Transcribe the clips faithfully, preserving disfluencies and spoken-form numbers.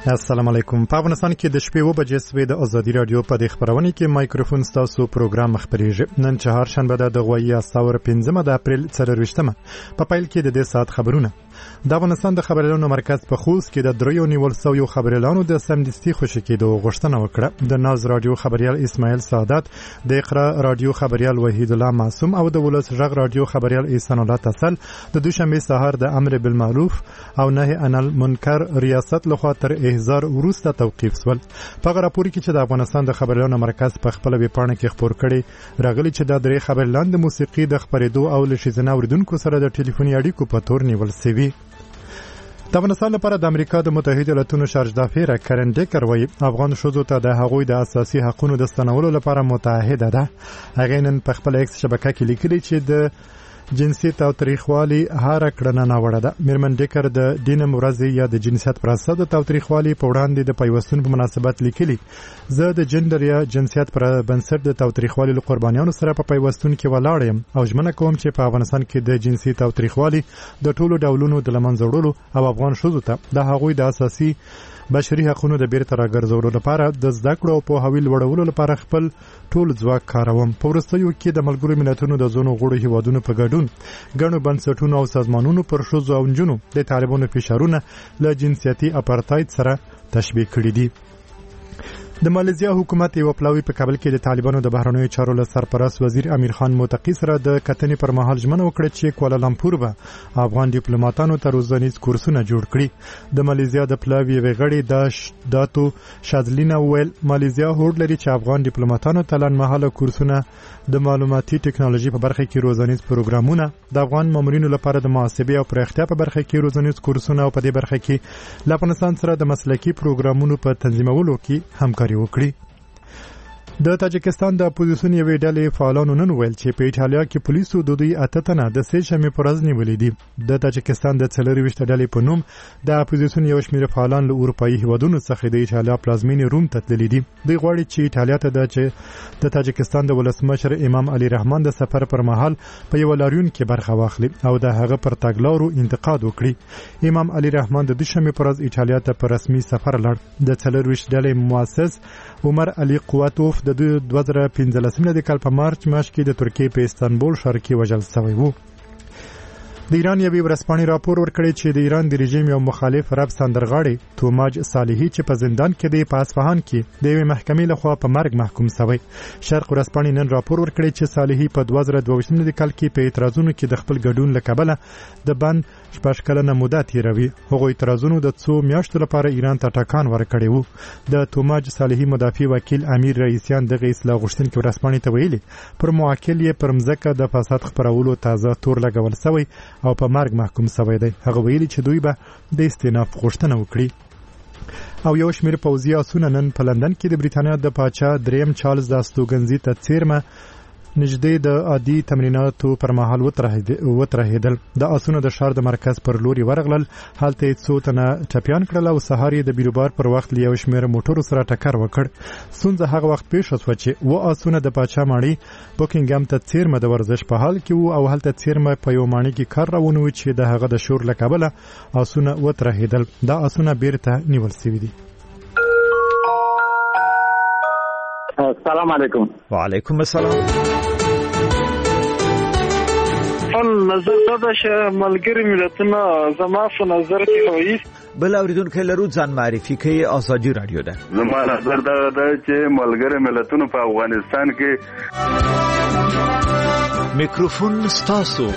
السلام علیکم. په افغانستان کې د شپې و بجې سوي د ازادي رادیو په د خبرونه کې مایکروفون ستاسو پروګرام خبرېږي. نن چهارشنبه ده د غوي استور پنځمه د اپریل څلرویشتمه. په پیل کې د دې ساعت خبرونه. د افغانستان د خبرونو مرکز په خوست کې د دریو نیول سویو خبرلانو د سمدستي خوشی کېدو غوښتنه وکړه. د ناز رادیو خبريال اسماعیل سعادت، د اقرا رادیو خبريال وحید الله معصوم او د ولس غږ رادیو خبريال احسان الله تسل د دوشنبه سهار د امر بالمعروف او نهي عن المنکر ریاست لخوا تر احضار وروسته توقیف سول. په راپور کې چې د افغانستان د خبرلانو مرکز په خپل ویبپاڼه کې خبر کړي راغلي چې د درې خبرلان د موسیقي د خبرېدو او لشيزنه اوریدونکو سره د ټلیفوني اړیکو په تور نیول سوي. د افغانستان لپاره د امریکا د متحده ایالاتونو شارج دافیر کرن ډیکر وایي افغان شوزو ته د هغوی د اساسي حقوقو د ستنولو لپاره متعهده ده. هغه نن په خپل ایکس شبکه کې لیکلي چې د جنسیت او تاریخوالي هر کړنه نه وړه ده. میرمن ډیکر د دین مرزي یا د جنسیت پر اساس د تاریخوالي په وړاندې د پیوستون په مناسبت لیکلي زه د جندر یا جنسیت پر بنسټ د تاریخوالي له قربانیانو سره په پیوستون کې ولاړ یم او ژمنه کوم چې په افغانستان کې د جنسیت او تاریخوالي د ټولو ډولونو د لمنځه وړلو او افغان شوزو ته د هغوی د اساسي بشري حقوقو د بیرته راګرځولو لپاره د زده کړو او په حویل وړولو لپاره خپل ټول ځواک کاروم. په ورستیو کې د ملګرو ملتونو د زونو غړو هیوادونو په ګډون غنو بنسټونو او سازمانونو پر شوزو او جنونو د طالبانو فشارونه له جنسيتي اپارټاید سره تشبیه کړي دي. د مالیزیا حکومت یو پلاوی په کابل کې د طالبانو د بهرنیو چارو له سرپرست وزیر امیر خان متقی سره د کتنې پر مهال ژمنه وکړه چې کوالالامپور به افغان ډیپلوماټانو ته روزنیز کورسونه جوړ کړي. د مالیزیا د پلاوی وغړي د داتو شادلینا ویل مالیزیا هوډ لري چې افغان ډیپلوماټانو ته لنډمهاله کورسونه د معلوماتي ټکنالوژي په برخه کې روزنیز پروګرامونه د افغان مامورینو لپاره د محاسبې او پراختیا په برخه کې روزنیز کورسونه او په دې برخه کې له افغانستان سره د مسلکي پروګرامونو په تنظیمولو کې همکاري وکړي. د تاجکستان د اپوزیسیون یوې ډلې فعالانو نن ویل چې په ایټالیا کې پولیسو د دوی اته تنه د سې شنبې پر ورځ نیولې دي. د تاجکستان د څلرویشت ډلې په نوم د اپوزیسیون یو شمېر فعالان له اروپایي هیوادونو څخه د ایټالیا پلازمینې روم ته تللي دي. دوی غواړي چې ایټالیا ته د د تاجکستان د ولسمشر امام علي رحمان د سفر پر مهال په یو لاریون کې برخه واخلي او د هغه پر تګلارو انتقاد وکړي. امام علي رحمان د دوشنبې پر ورځ ایټالیا ته په رسمي سفر لاړ. د څلرویشت ډلې مؤسس عمر علي قواتوف د دوه زره پنځلسم د کال په مارچ میاشت کې د ترکیې په استانبول ښار کې وژل شوی و. د ایران یوې ورځپاڼې راپور ورکړی چې د ایران د رژیم یو مخالف رب سندرغاړي توماج صالحي چې په زندان کې دی په اصفهان کې د یوې محکمې لخوا په مرګ محکوم شوی. شرق ورځپاڼې نن راپور ورکړی چې صالحي په دوه زره دوه ویشتم کال کې په اعتراضونو کې د خپل ګډون له کبله د بند شپږ کلنه موده تیروي. هغوی اعتراضونو د څو میاشتو لپاره ایران ته ټاکان ورکړی وو. د توماج صالحي مدافع وکیل امیر رئیسیان دغه اصلاح غوښتونکي ورځپاڼې ته ویلي پر موکل یې پر مځکه د فساد خپرولو تازه تور لګول شوی او په مرګ محکوم شوی دی. هغه ویلي چې دوی به د استئناف غوښتنه وکړي. او یو شمېر پوځي آسونه نن په لندن کې د بریتانیا د پاچا دریم چارلز د استوګنځي ته څیرمه نږدې د عادي تمریناتو پر مهال وترهیدل. د آسونو د ښار د مرکز پر لوري ورغلل. هلته یې څو تنه ټپیان کړل او سهار یې د بیروبار پر وخت له یو شمېر موټرو سره ټکر وکړ. ستونزه هغه وخت پیښه شوه چې و آسونه د پاچا ماڼۍ بوکینګهم ته څیرمه د ورزش په حال کې وو او هلته څیرمه په یو ماڼۍ کې کار روان و چې د هغه د شور له کبله آسونه وترهیدل. دا آسونه بیرته نیول شوي دي. السلام علیکم. وعلیکم السلام. خپل نظر دا چې ملګری ملتونه زما په نظر کې وایي بل اوریدونکو لرو ځان معرفي کوي. ازادي رادیو ده. زما نظر دا ده چې ملګری ملتونه په افغانستان کې میکروفون ستاسو.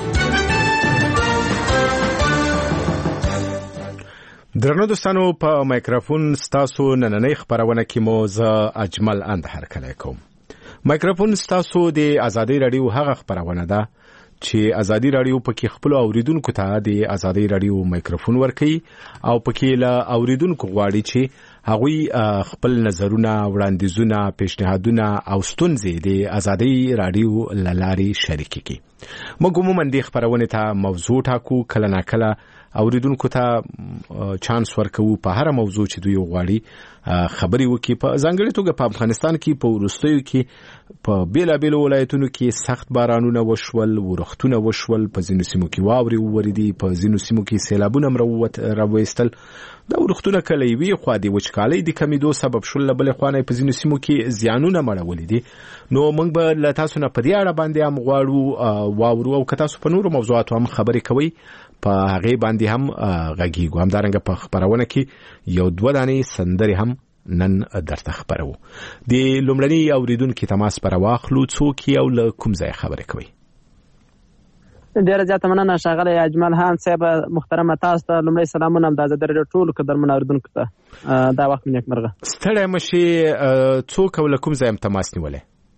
درنو دوستانو په مایکروفون ستاسو نننۍ خبرونه کې مو زه اجمل اندهر کلی کوم. مایکروفون ستاسو د ازادي رادیو هغه خبرونه ده چې ازادي رادیو پکې خپل اوریدونکو ته د ازادي رادیو مایکروفون ورکړي او پکې له اوریدونکو غواړي چې هغوی خپل نظرونه، وړاندیزونه، پیشنهادونه او ستونزې د ازادي رادیو لارې شریک کړي. موږ عموما د خبرونه ته موضوع ټاکو، کله ناکله اوریدونکو ته چانس ورکوو په هر موضوع چې دوی غواړي خبري وکي په ځانګړي توګه په افغانستان کې په وروستیو کې په بیلابیل ولایتونو کې سخت بارانونه وشول، ورښتونه وشول، په ځینو سیمو کې واورې ووریدي، په ځینو سیمو کې سیلابونه مروت راوېستل. دا ورښتونه کله وی خو د وچکالۍ د کمیدو سبب شول، بل خو نه په ځینو سیمو کې زیانونه مړولې دي. نو موږ به له تاسو نه په دې اړه باندې هم غواړو واورو او که تاسو په نورو موضوعاتو هم خبرې کوي په هغه باندې هم غږیږو. همدارنګه په خبرونه کې یو دوه دانې سندرې هم نن درته خبرو. د لومړني اوریدونکو تماس پر واخلو څوک یو له کوم ځای خبرې کوي. ډیره زیاته مننه ښاغلی اجمل خان صاحب. محترمه تاسو ته لومړی سلامونه هم د آزادۍ راډیو ټولو قدرمنو اوریدونکو ته دا وخت مې نیکمرغه. ستړی مشې څوک او له کوم ځای هم تماس نیولی؟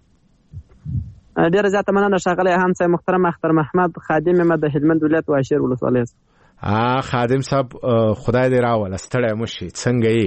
ډیره زیاته مننه ښاغلی خان صاحب. محترم اختر محمد خادم یم د هلمند ولایت واشیر ولسوالۍ. ها خادم صاحب خدای دې راوله، ستړی مشې، څنګه یې؟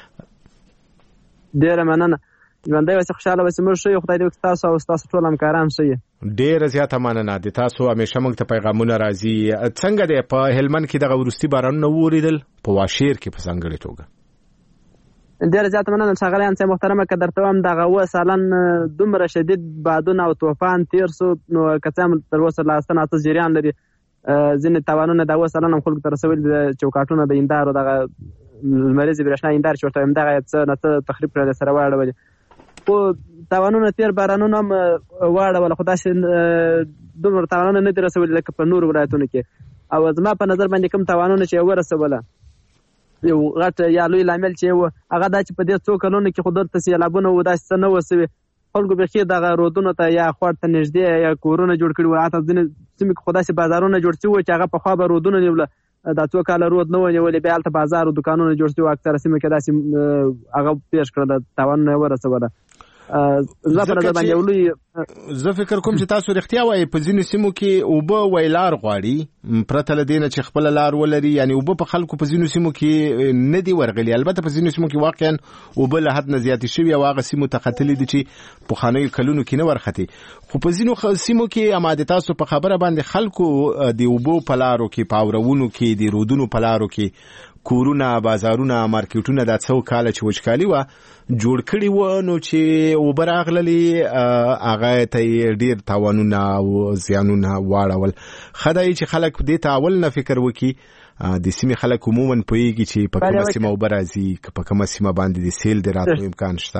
ډیره مننه، ژوندی اوسئ، خوشحاله اوسئ، موږ ښه یو، خدای دې وکړي تاسو او ستاسو ټول همکاران ښه یې. ډیره زیاته مننه، د تاسو همیشه موږ ته پیغامونه راځي. څنګه دی په هلمند کې دغه وروستي بارانونه ووریدل په واشیر کې په ځانګړې توګه؟ ډیره زیاته مننه ښاغلی صاحب محترمه. که درته وایم دغه اووه سالن دومره شدید بادونه او طوفان تیر سو، نو که څه هم تر اوسه لا څه ناڅه جریان لري. ځینې تاوانونه د اووه سالن هم خلکو ته رسولي دي، چوکاټونه د هندارو دغه لمریزې برېښنا هندارې چې ورته وایم دغه څه ناڅه تخریب کړی سره واړولې. خو تاوانونه تیر بارانونه هم واړول، خو داسې دومره تاوانونه نه دي رسولي لکه په نورو ولایتونو کې. او زما په نظر باندې کوم تاوانونه چې ورسوله یو غټ یا لوی لامل چې و هغه دا چې په دې څو کلونو کې خو دلته سیلابونه و، داسې څه نه و سوي. خلکو بیخي دغه رودونو ته یا خوړ ته نږدې یا کورونه جوړ کړي وو. حتی ځینې سیمې کې خو داسې بازارونه جوړ شوي وو چې هغه پخوا به رودونه نیوله، دا څو کاله رود نه و نیولې، بیا هلته بازار او دوکانونه جوړ شوي وو. اکثره سیمې کې داسې هغه پیښ کړه، تاوانونه یې ورسوله. زه په نظر باندې یو لوی زه فکر کوم چې تاسو رښتیا وایي په ځینو سیمو کې اوبه ویلار غواړي پرته له دې نه چې خپله لار ولري. یعنې اوبه په خلکو په ځینو سیمو کې نه دي ورغلي. البته په ځینو سیمو کې واقعا اوبه له حد نه زیاتې شوي او هغه سیمو ته ختلي دي چې پخوانیو کلونو کې نه ورختې. خو په ځینو سیمو کې اما د تاسو په خبره باندې خلکو د اوبو په لارو کې، په اورونو کې، د رودونو په لارو کې کورونه، بازارونه، مارکیټونه دا څو کاله چې وچکالي وه جوړ کړي وو، نو چې اوبه راغللې هغه ته یې ډېر تاوانونه او زیانونه واړول. ښه دی چې خلک دې ته اول نه فکر وکړي. د سیمې خلک عموما پوهېږي چې په کومه سیمه اوبه راځي، که په کومه سیمه باندې د سیل د راتلو امکان شته.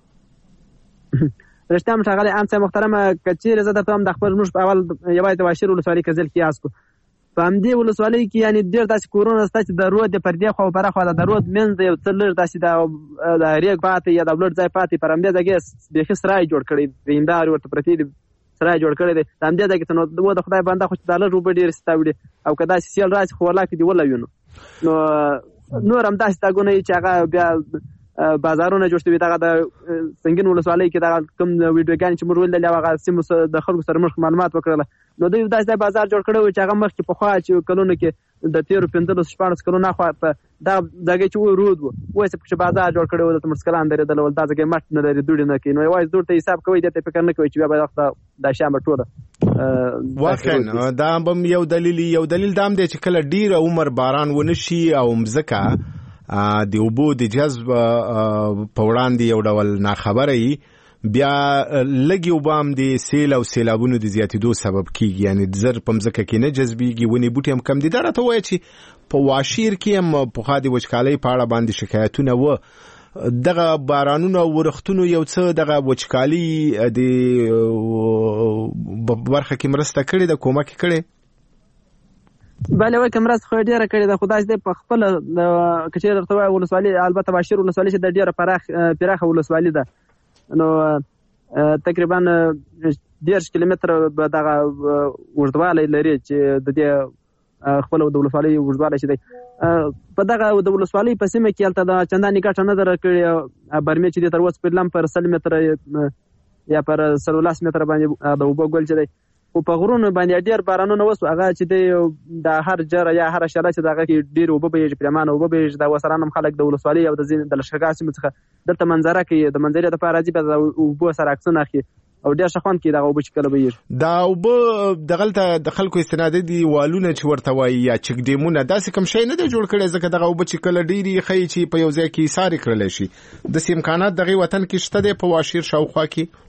رښتیا هم ښاغلی عام صاحب محترمه، که چېرې زه درته وایم د خپل موږ په اول یوازې د واشیر ولسوالۍ کې ځل قیاس کړو، په همدې ولسوالۍ کې یعنې ډېر داسې کورونه شته چې د رود د پر دې خوا او پره خوا د رود منځ د یو څه لږ داسې د ریګ پاتې یا د لوړ ځای پاتې پر همدې ځای یې بیخي سرای جوړ کړی د هندارې ورته پرتې دي، سرای جوړ کړی دی د همدې ځای کې. نو د خدای بنده خو چې دا لږ اوبه ډېرې ستا وړي او که داسې سیل راشي خو والله که دې ولوي نو نو نور هم داسې تاګونه وي چې هغه بیا بازارونه جوړ شوي. دغه د سنګین ولسوالۍ کې دغه کوم ویډیوګانې چې موږ ولیدلې هغه سیمو د خلکو سره موږ معلومات وکړله، نو دوی داسې بازار جوړ کړی و چې هغه مخکې پخوا چې کلونو کې د تېرو پنځلسو شپاړسو کلونو اخوا په دغه ځای چې و رود و، اوس یې پکښې بازار جوړ کړی و، دلته مرسکلان درېدلی ول، دا ځای مټ نه لري، دوړې نه کوي. نو یوازې دوړ ته حساب کوئ، دې ته فکر نه کوئ چې بیا به وخته دا شیان به ټوله واقعا دا هم یو دلیل یو دلیل دا هم دی چې کله ډېر عمر باران ونه شي او مځکه د اوبو د جذب په وړاندې یو ډول ناخبره وي، بیا لږې اوبه هم د سیل او سیلابونو د زیاتېدو سبب کېږي. یعنې زر په مځکه کې نه جذبېږي، ونې بوټي هم کم دي. دا راته ووایه چې په واشیر کې هم پخوا د وچکالۍ په اړه باندې شکایتونه وه، دغه بارانونو او ورښتونو یو څه دغه وچکالي د برخه کې مرسته کړې ده، کومک یې کړې؟ بله وکه مرسته خو ډېره کړې ده، خو داسې دی په خپله که چېرې درته وایي ولسوالي، البته واشیر ولسوالي چې د ډېره پراخه ولسوالي ده، نو تقریبا دېرش کیلومتره به دغه اوږدوالی لري چې د دې خپله د ولسوالۍ اوږدوالی چې دی په دغه د ولسوالۍ په سیمه کې هلته د چندانې ګټه نه ده راکړې. برمې چې دی تر اوسه پرې پر سل متره یا پر څلورلس متره باندې د اوبه ګل چې دی، خو په غرونو باندې ډېر بارانونه وسو، هغه چې دی د هر جره یا هره شله چې د هغه کې ډېر اوبه بهېږي، پرېمانه اوبه بهېږي. د وسران هم خلک د ولسوالۍ او د ځینې د لښکرګاه سیمو څخه دلته منظره کوي، د منظرې دپاره راځي، بیا د اوبو سره عکسونه اخلي. او ډېر ښه خوند کوي دغه اوبه چې کله بهیږي. دا اوبه دغلته د خلکو استنادي دیوالونه چې ورته وایي یا چک ډیمونه داسې کوم شی نه دی جوړ کړی ځکه دغه اوبه چې کله ډېرې ښیي چې په یو ځای کې ایسارې کړلی شي داسې امکانات دغې وطن کې شته دی په واشیر شاوخوا کې؟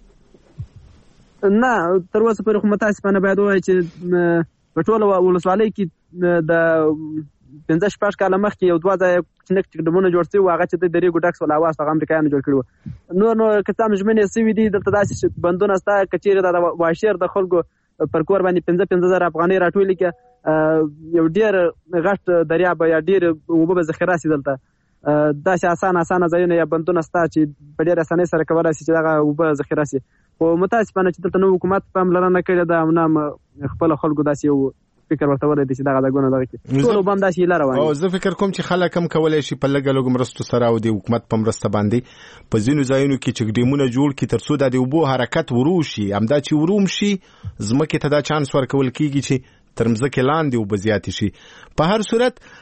نه تر اوسه پورې خو متاسفانه باید ووایي چې په ټوله ولسوالۍ کې د پنځه شپږ کاله مخکې یو دوه ځایه کوچنک چک ډیمونه جوړ شوي وو هغه چې د ریګو ډکس ول اواز هغه امریکایانو جوړ کړي وو. نور نو که څه هم ژمنې سوي دي دلته داسې بندونه شته که چېرې د واشیر د خلکو پر کور باندې پنځه پنځه زره افغانۍ راټولې کړه یو ډېر غټ دریاب یا ډېرې اوبه به ذخیره شي دلته داسې اسانه اسانه ځایونه یا بندونه شته چې په ډېرې اسانۍ سره کولی شي چې دغه اوبه ذخیره شي. خو متاسفانه چې دلته نو حکومت پاملرنه کړې ده او نه خپله خلکو داسې یو فکر ورته ولري چې دغه دغونه دغه کې ټول وبم داسې هیله روانه. او زه فکر کوم چې خلک هم کولی شي په لږه لږ مرستو سره او د حکومت په مرسته باندې په ځینو ځایونو کې چک ډیمونه جوړ کړي تر څو د اوبو حرکت ورو شي. همدا چې ورو شي ځمکې ته دا چانس ورکول کېږي چې تر مځکې لاندې اوبه زیاتې شي. په هر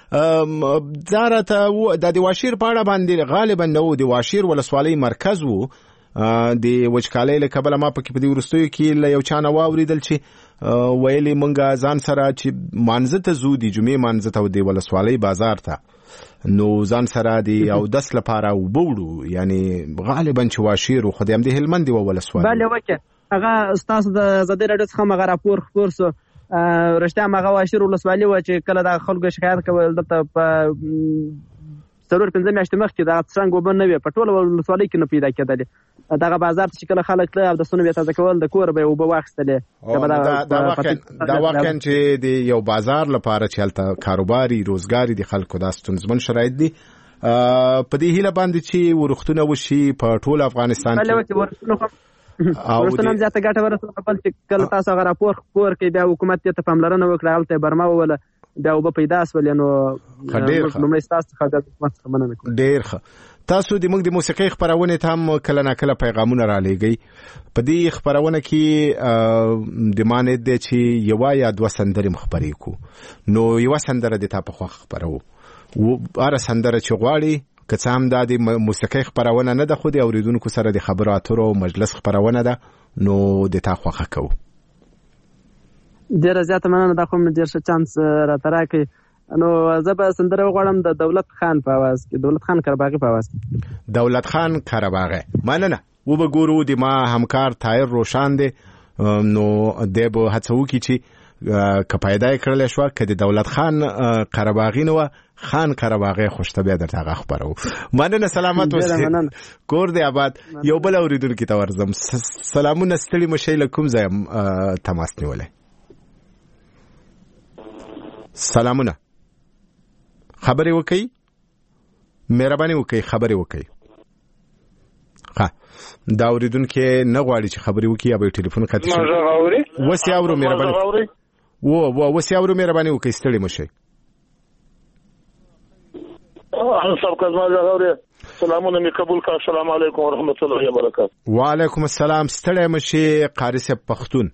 صورت دا راته د واشیر په اړه باندې غالبا نه و د واشیر ولسوالۍ مرکز و د وچکالۍ له کبله ما پکې په دې وروستیو کې له یو چا نه واورېدل چې ویلې مونږ ځان سره چې مانځه ته ځو د جمعې مانځه ته د ولسوالۍ بازار ته نو ځان سره د اودس لپاره اوبه وړو یعنې غالبا چې واشیر و خو د همدې هلمند یوه ولسوالۍ بله وکړه هغه ستاسو د ازادۍ راډیو څخه هم هغه راپور خپور سو رښتیا هم هغه واشیر ولسوالۍ وه چې کله د خلکو شکایت کول دلته په څلور پنځه میاشتې مخکې دغه څرنګ اوبه نه وې په ټوله ولسوالۍ کې نه پیدا کېدلې دغه بازار ته چې کله خلک تله اودسونه به یې تازه کول د کوره به یې اوبه واخیستلې. دا واقعا چې د یو بازار لپاره چې هلته کاروباري روزګاري د خلکو دا ستونزمن شرایط دي په دې هیله باندې چې ورښتونه وشي په ټول افغانستان کې ورښتونه هم زیاته ګټه ورسوله. بل چې کله تاسو هغه راپور خپور کړئ بیا حکومت دې ته پاملرنه وکړه هلته یې برمه ووله بیا اوبه پیدا شولې نو لومړی ستاسو څخه بیا حکومت څخه مننه کوم. ډېر ښه. تاسو د موږ د موسیقۍ خپرونې ته هم کله ناکله پیغامونه رالیږئ. په دې خپرونه کې د ما نیت دی چې یوه یا دوه سندرې م خپرې کړو نو یوه سندره د تا په خوښه خپروو هره سندره چې غواړي که څه هم دا د موسیقۍ خپرونه نه ده خو د اورېدونکو سره د خبرو اترو مجلس خپرونه ده نو د تا خوښه کوو. ډېره زیاته مننه دا خو مې ډېر ښه چانس راته راکړئ نو زه به سندره وغواړم د دولت خان په اواز کې دولت خان قرهباغي په اواز کې. دولت خان قرهباغي مننه. وبګورو د ما همکار طاهر روشان دی نو دی به هڅه وکړي چې که پیدا یې کړلی شوه که د دولت خان قرهباغي نه وه خان قرهباغي خوشته بیا درته هغه خپروو. مننه سلامت اوسئ کور دی آباد. یو بل اورېدونکي ته ورځم. سلامونه ستړي مه شئ له کوم ځایه تماس نیولی؟ سلامونه خبرې وکړئ مهرباني وکړئ خبرې وکړئ. ښه دا اورېدونکي نه غواړي چې خبرې وکړي یا به یې ټلیفون قطع شي. اوس یې اورو مهرباني و اوس یې اورو مهرباني وکړئ ستړي مه شئ. سلامونه مې قبول کړه. السلام علیکم ورحمت الله وبرکاته. وعلیکم السلام. ستړی مه شئ قاري صاحب پښتون.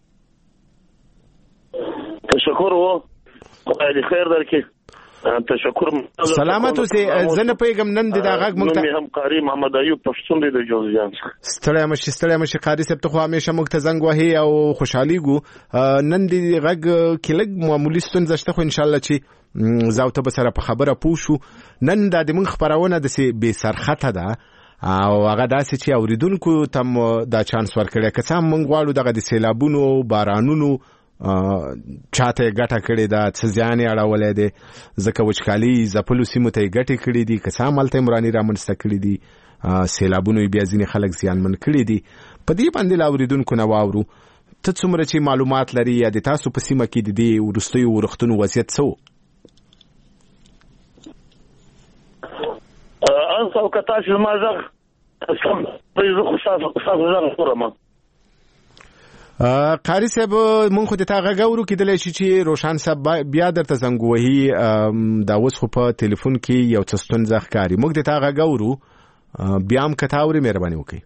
تشکر و خدای دې خیر درکړي. تشکر. سلامت اوسئ. زه نه پوهېږم نن د دا غږ موږ ته هم قاري محمد ایوب پښتون دی د جوزجان څخه. ستړی مه شئ ستړی مه شئ قاري صاحب ته خو همیشه موږ ته زنګ وهي او خوشحالېږو. نن د غږ کې لږ معمولي ستونزه شته خو انشاءالله چې زه او ته به سره په خبره پوه شو. نن دا د موږ خپرونه داسې بې سرخطه ده او هغه داسې چې اورېدونکو ته دا چانس ورکړی که څه هم موږ غواړو دغه د سیلابونو بارانونو چاته یې ګټه کړې ده څه زیان یې اړولی دی ځکه وچکالي ځپلو سیمو ته یې ګټې کړې دي که څه هم هلته یې مرانې رامنځته کړي دي سیلابونو یې بیا ځینې خلک زیانمن کړي دي. په دې باندې له اورېدونکو نه واورو ته څومره چې معلومات لري یا د تاسو په سیمه کې د دې وروستیو ورښتونو وضعیت څه و؟ انسه او که تاسو زما غږ سم زه خو ستاسو غږ اورم. قاری صاحب مونږ خو د تا غږ اورو کېدلی شي چې روشن صاحب بیا درته زنګ وهي دا اوس خو په تلیفون کې یو څه ستونزه ښکاري. موږ د تا غږ اورو بیا هم که تا اورې مهرباني وکړئ.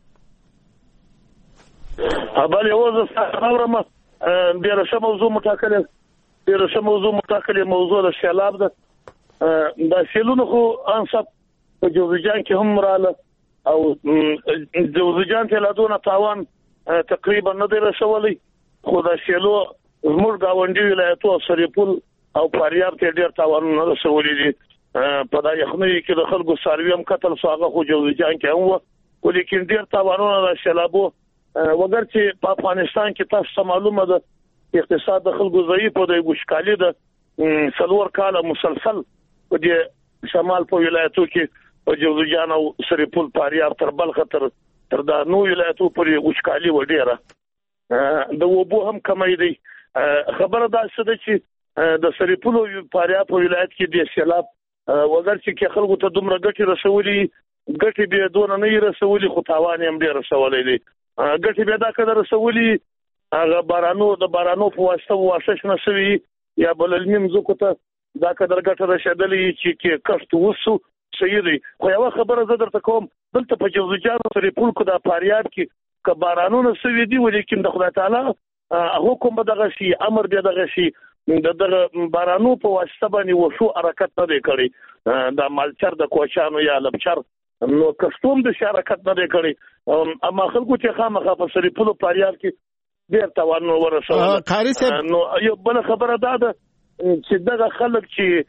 بلې اوس زه ستا اورم. ډېره ښه موضوع مو ټاکلې ډېره ښه موضوع مو ټاکلې موضوع د سیلاب ده. دا سیلونه خو انصاف په جوزجان کې هم راله او جوزجان ته لا دونه تاوان تقریبا نه دی رسولي خو د سیلو زموږ گاونډي ولایتو سریپول او فاریاب ته ډیر تاوانونه رسولي دي په دا یخنۍ کې د خلکو ساروي هم قتل ساغه خو جوزجان کې هم ولیکن ډیر تاوانونه د سیلابو وګر چې په افغانستان کې تاسو معلومه ده اقتصاد د خلکو ضعیف او د وشکالي د څلور کاله مسلسل په دې شمال په ولایتو کې په جوزجان او سریپول فاریاب تر بلخ تر تر دا نو ولایتو پورې وشکالي وډیره د وبو هم کمای دی خبره دا څه ده چې د سریپول او فاریاب په ولایت کې د سیلاب وګر چې خلکو ته دومره ګټي رسولي ګټي به دونه نه رسولي خو تاوان هم ډیر رسولي دي ګټي به دا کده رسولي هغه بارانو د بارانو په واسطه واسش نه شوی یا بللمیم زکو ته دا کده ګټه رسیدلې چې کې کښت وسو سیدي خو یو خبره زه درته کوم دلته په جوزجان سره پول کو د فاریاب کې ک بارانو نه شوی دی ولیکن د خدای تعالی حکم به دغه شي امر به دغه شي د دغه بارانو په واسطه باندې وشو حرکت نه دی کړی د مالچر د کوچانو یا لبچر نو کښتوم د حرکت نه دی کړی اما خلکو چې خامخا په سریپول فاریاب کې ډیر توان ورسول قاری صاحب نو یو بل خبره ده چې دغه خلک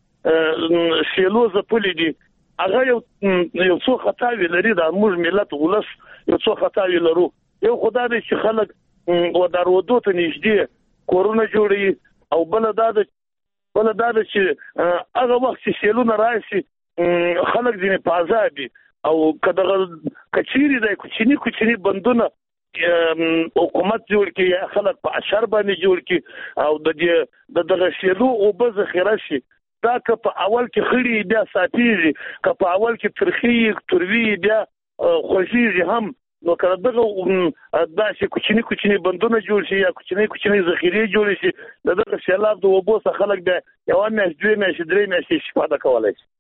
چې سیلو زپلې دي هغه یو یو څو خطاوي لري د موږ ملت ولس یو څو خطاوي لرو یو خدای دې چې خلک و درودو ته نږدې کورونه جوړي او بل دا د بل دا چې هغه وخت چې سیلونه راشي خلک ځینې په آزادي او کداغه کچيري د کوچني کوچني بندونه حکومت جوړ کړي خلک په اشر باندې جوړ کړي او د دې د دغه سیلو او به ذخیره شي دا که په اول کې خړی بیا ساتيږي که په اول کې ترخی تروي بیا خوشيږي هم نو کله دغه دا چې کوچني کوچني بندونه جوړ شي یا کوچني کوچني ذخیره جوړ شي دغه سیلاب د وبو څخه خلک د یو نه دوی نه شي درې نه شي استفاده کولای شي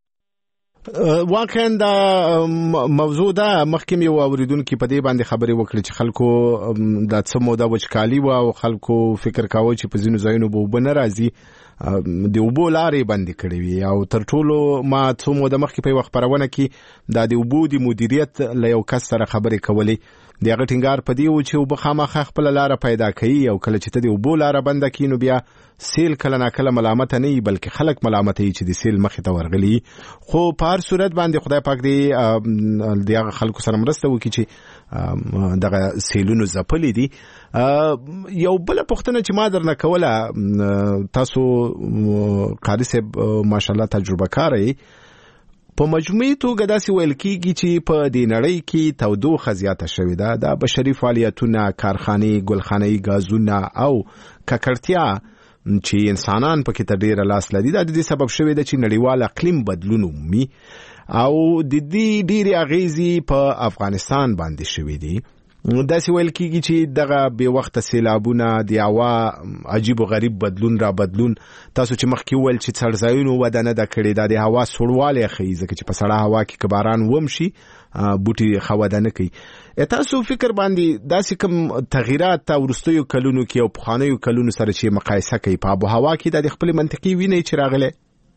واقعا دا موضوع دا مخکې یو اوریدونکو په دې باندې خبرې وکړي چې خلکو د څه موده وچکالي و او خلکو فکر کاوه چې په ځینو ځایونو به وبنه راځي د وبو لارې باندې کړې وي او تر ټولو ما څو موده مخکې په وخت پرونه کې د وبو د مدیریت له یو کس سره خبرې کولې د هغه ټینګار په دی و چې وب خامخ خپل لار پیدا کوي او کله چې ته د وبو لار بند کینو بیا سیل کله نه کله ملامت نه بلکې خلک ملامت وي چې د سیل مخې ته ورغلي خو په هر صورت باندې خدای پاک دی د هغه خلکو سره مرسته وکړي چې دغه سیلونو زپلې دي یو بل پښتنه چې ما درنه کوله تاسو قاری صاحب ماشاءالله تجربه کار یې په مجموعي توګه داسې ویل کیږي چې په دې نړۍ کې تودوخه زیاته شوې ده د بشري فعالیتونه کارخانې ګلخانې غازونه او ککړتیا چې انسانان پکې تر ډیره لاس لري دا د دې سبب شوی دی چې نړیوال اقلیم بدلون ومي او د دې ډیره اغیزې په افغانستان باندې شوې دي داسې ویل کیږي چې دغه به وخت سیلابونه د هوا عجیب او غریب بدلون را بدلون تاسو چې مخکې ویل چې څړځایونو ودانه د کړي د هوا سړواله خي ځکه چې په سړه هوا کې کباران ومشي بوټي خودانه کوي تاسو فکر باندې داسې کوم تغیرات او ورستیو کلونو کې او پخوانیو کلونو سره چې مقایسه کوي په آب او هوا کې د خپل منطقي ویني چې راغله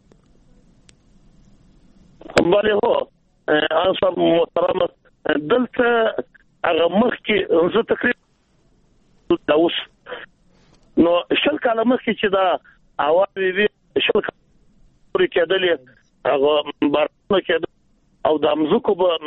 بله هو انصر محترم دلته هغه مخکې زه تقریبا دا اوس نو شل کاله مخکې چې دا اواز وی شل کاله کېدلې هغه بارونه کېدل او د امزکو به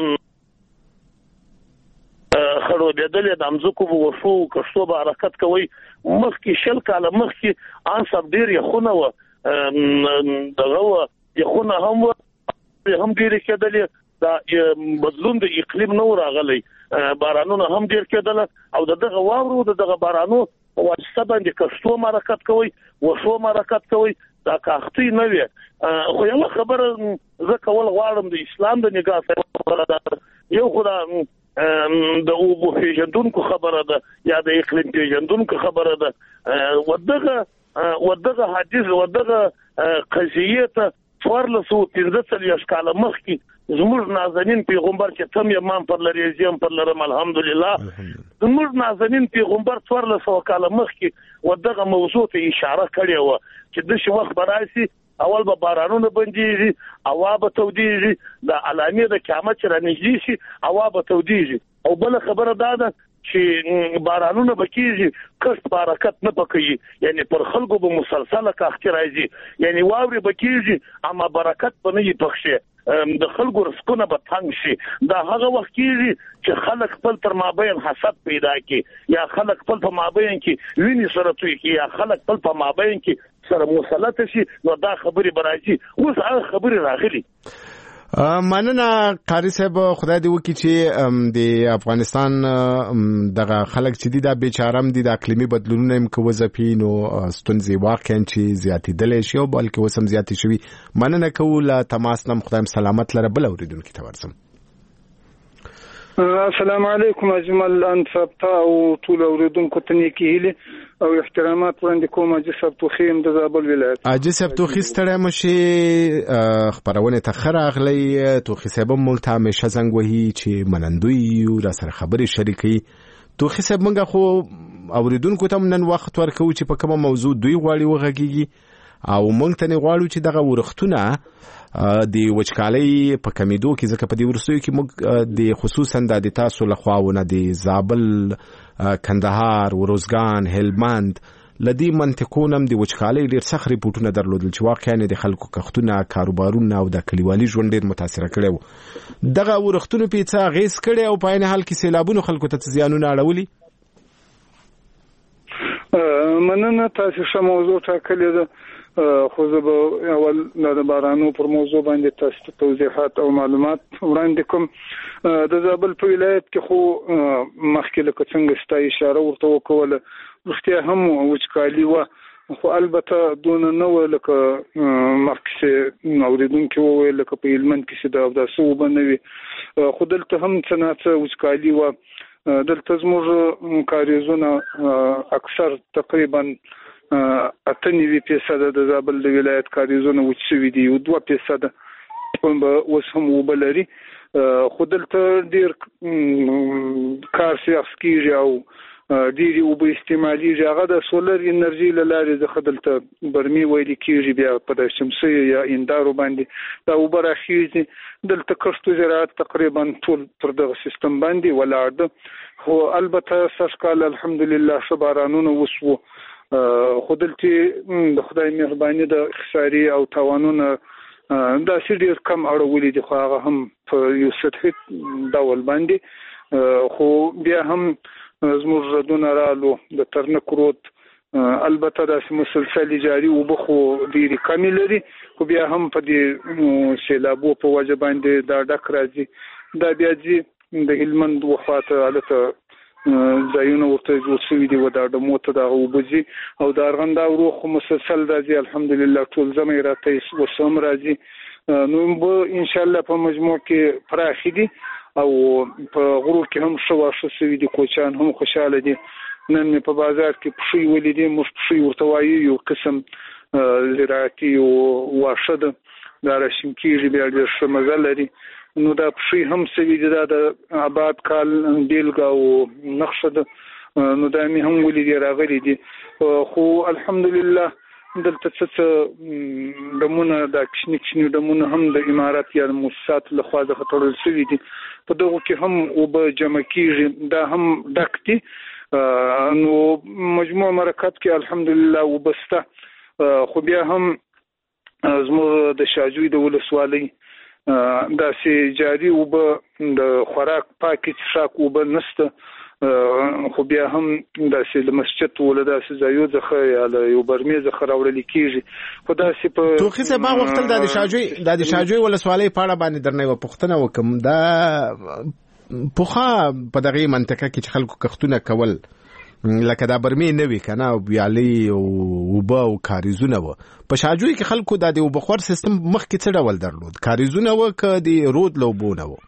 خړو بدلې د امزکو به وشو کښتو به حرکت کوي مخکې شل کاله مخکې انصب ډیر یخونه و دغه یخونه هم هم ډیر کېدلې دا بدلون د اقلیم نو راغلی بارانونه هم ډیر کېدل او دغه واورو دغه بارانو واسطه باندې کښتو حرکت کوي وشو حرکت کوي دا کاختي نه وي خو یو خبره زه کول غواړم د اسلام د نگاه سره یو خدای د او پیژندونکو خبره ده یا د اقلیم پیژندونکو خبره ده ودغه ودغه حدیث ودغه قضیه ته څوارلس او پنځه کاله مخکې زموږ نازنین پیغمبر چې تم امام پر لري زم پر لرم الحمدلله زموږ نازنین پیغمبر څوارلس کاله مخکې ودغه موضوع ته اشاره کړې و چې د شي وخت براسي اول به بارانونه بنديږي هوا به توديږي د علامې د قیامت را نږدې شي هوا به توديږي او بل خبره دا ده چې بارانونه بکیږي کښت برکت نه پکې یعنی پر خلکو به مسلسله کاختی راځي یعنی واوري بکیږي اما برکت به نه پخشه د خلکو رزقونه به تنګ شي دا هغه وخت کېږي چې خلک خپل تر مابین حسد پیدا کړي یا خلک خپل په مابین کې ویني سره توي کړي یا خلک خپل په مابین کې سره مسلط شي نو دا خبرې برایي اوس هغه خبرې راغلي مننه قاری صاحب خدای دې وکړي چې د افغانستان دغه خلک چې دي دا بیچارم دي د اقلیمي بدلونونو هم کوي ځپي نو ستونزې واقعا چې زیاتېدلې شي او بلکې وسم زیاتې شوي مننه کوله تماس نم خدایم سلامت لره بل اوریدونکو ته ورسم السلام علیکم اجمل انت ثبتا او ټول اوریدونکو ته نیکی هیله او احترامات وړاندې کوم چې سبتوخیم د زابل ولایت اجي سبتوخی ستړی مشي خبرونه ته خراغلی توخی صاحب مونږ ته همیشه زنګ وهي چې منندوی او را سره خبرې شریکي توخی صاحب مونږ خو اوریدونکو ته نن وخت ورکو چې په کومه موضوع دوی غواړي وغږیږي او مونږ ته نه غواړو چې دغه ورختونه د وچکالۍ په کمیدو کې ځکه په دې ورستیو کې موږ د خصوصا د تاسو لخواونه د زابل کندهار وروزګان هلمند لدی منطقونم د وچکالۍ ډېر سخت ریپورتونه درلودل چې واقعا د خلکو کښتونه کاروبارونه او د کلیوالي ژوند ډېر متاثر کړي دغه ورختونه په څه غیس کړي او په عین حال کې سیلابونو خلکو ته زیانونه اړولي مننه تاسو ښه موضوع ټاکلې ده خو زه به اول د بارانو پر موضوع باندې تاسو ته توضیحات او معلومات وړاندې کوم د زابل په ولایت کې خو مخکې لکه څنګه ستا اشاره ورته وکوله رښتیا هم وچکالي وه خو البته دونه نه وه لکه مخکې اورېدونکي وویل لکه په هلمند کې چې د اوداسه اوبه نه وي خو دلته هم څه ناڅه وچکالي وه دلته زموږ کاریزونه اکثر تقریبا اته نوي فیصده د زابل د ولایت کاریزونه وچ شوي دي او دوه فیصده به اوس هم اوبه لري خو دلته ډېر کار سیاست کېږي او ډېرې اوبه استعمالېږي هغه د سولر انرژي له لارې څخه دلته برمي ویلې کېږي بیا په د شمسیو یا اندارو باندې دا اوبه راخېږي دلته کښت زراعت تقریبا ټول پر دغه سیستم باندې ولاړ ده خو البته سږکال الحمدلله ښه بارانونه وشوه خو دلته د خدای مهرباني د خساري او تاوانونه داسې ډېر کم اړولي دي خو هغه هم په یو سطحي ډول باندې خو بیا هم زموږ ردونه رالو د ترنک رود البته داسې مسلسل جاري اوبه خو ډېرې کمې لري خو بیا هم په دې سیلابو په وجه باندې دا ډک راځي دا بیا ځي د هلمند وخواته هلته ځایونه ورته جوړ شوي دي و دا ډمو ته دغه اوبه ځي او د ارغنداو روغ خو مسلسل راځي الحمدلله ټول ژمی راته اوس هم راځي نو به انشاءالله په مجموع کې پراخې دي او په غرو کې هم ښه واښه شوي دي کوچیان هم خوشحاله دي نن مې په بازار کې پښې ولیدې موږ پښې ورته وایو یو قسم زراعتي واښه ده دا راشین کېږي بیا ډېر ښه مزه لري نو دا پښې هم سوي دي دا د آباد کال بیلګه او نقشه ده نو دا مې هم ولیدې راغلي دي خو الحمدلله دلته څه ډمونه دا کشني کشني ډمونه هم د امارات یا د مؤسساتو لخوا څخه تړل شوي دي په دغو کې هم اوبه جمع کېږي دا هم ډک دي نو مجموع مرکات کې الحمدلله اوبه شته خو بیا هم زموږ د شاجوی د ولسوالۍ داسې جاري اوبه د خوراک پاکې څښاک اوبه نشته خو بیا هم داسې له مسجد ولا داسې ځایو څخه یا له یو برمې څخه راوړل کېږي خو داسې په توخي صاحب هغه وختل د شاجوی د شاجوی ولسوالۍ په اړه باندې درنه و پښتنه وکم دا پوخا په دغه منطقه کې خلکو کښتونه کول لکه دا برمې نه وي کنه او بیالي او وبا او کاریزونه و په شاجوی کې خلکو د دې وبخور سیستم مخکې څه ډول درلود کاریزونه و ک د رود لوبونه و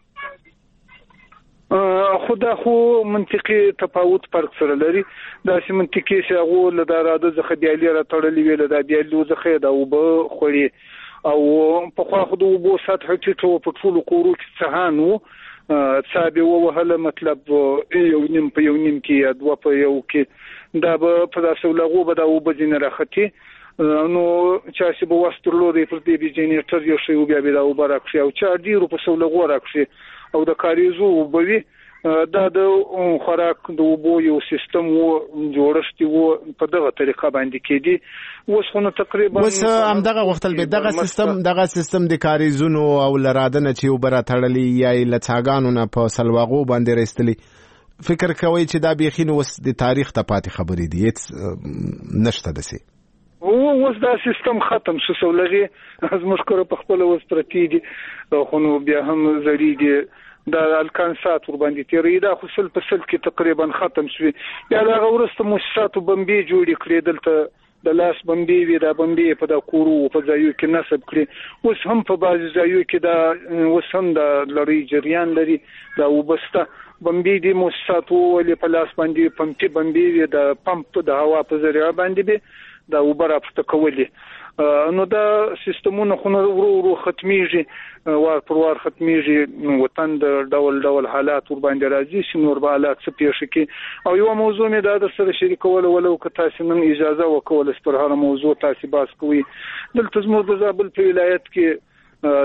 خدا خو منطقي تفاوت فرق سره لري دا چې منطقي شغو له دراده ځخه بیالي را تړلې ویل دا بیالي ځخه دا وب خوري او په خو خو د وبو سطح ټیټو په ټولو کورو کې څهانو څابه وهله مطلب یو نیم په یو نیم کې یا دوه په یو کې دا به په داسې لغو به دا وبځینه راختي نو چې به واسترلو دی پر دې بي جنریټر یو شی بیا به دا وبراکشي او چا ډیرو په سولغو راکشي او د کاریزو وبوي دا د خوراک د اوبو یو سیستم وو جوړښت وو په دغه طریقه باندې کېدی اوس خو تقریبا اوس هم دغه وختل به دغه سیستم دغه سیستم د کاریزونو او لرادنه چې وبره تړلې یا لڅاګانو نه په سلواغو باندې رستلی فکر کوي چې دا بيخینو اوس د تاریخ ته پاتې خبرې دي هیڅ نشته دسي او اوس دا سیستم ختم شو سولغي از مشکره په خپل اوس پرتی دي خو نو بیا هم زری دي دا الکانسات ور باندې تیری دا خو سل په سل کې تقریبا ختم شوی بیا دا ورسته مؤسسات بمبي جوړ کړي دلته د لاس بمبي وی دا بمبي په د کورو په ځایو کې نسب کړي اوس هم په بعض ځایو کې دا اوس هم د لري جریان لري دا وبسته بمبي د مؤسسات ولې په لاس باندې پمپي بمبي د پمپ د هوا په ذریعہ باندې دا وبره پټ کولې نو دا سیستمونه خو ورو ورو ختميږي وار پر وار ختميږي وطن د ډول ډول حالات ور باندې راځي شنور به حالات څه پیښ کی او یو موضوع مې دا د سره شریکول ولو که تاسو نن اجازه وکول پر هر موضوع تاسو باس کوي دلته زموږ د زابل په ولایت کې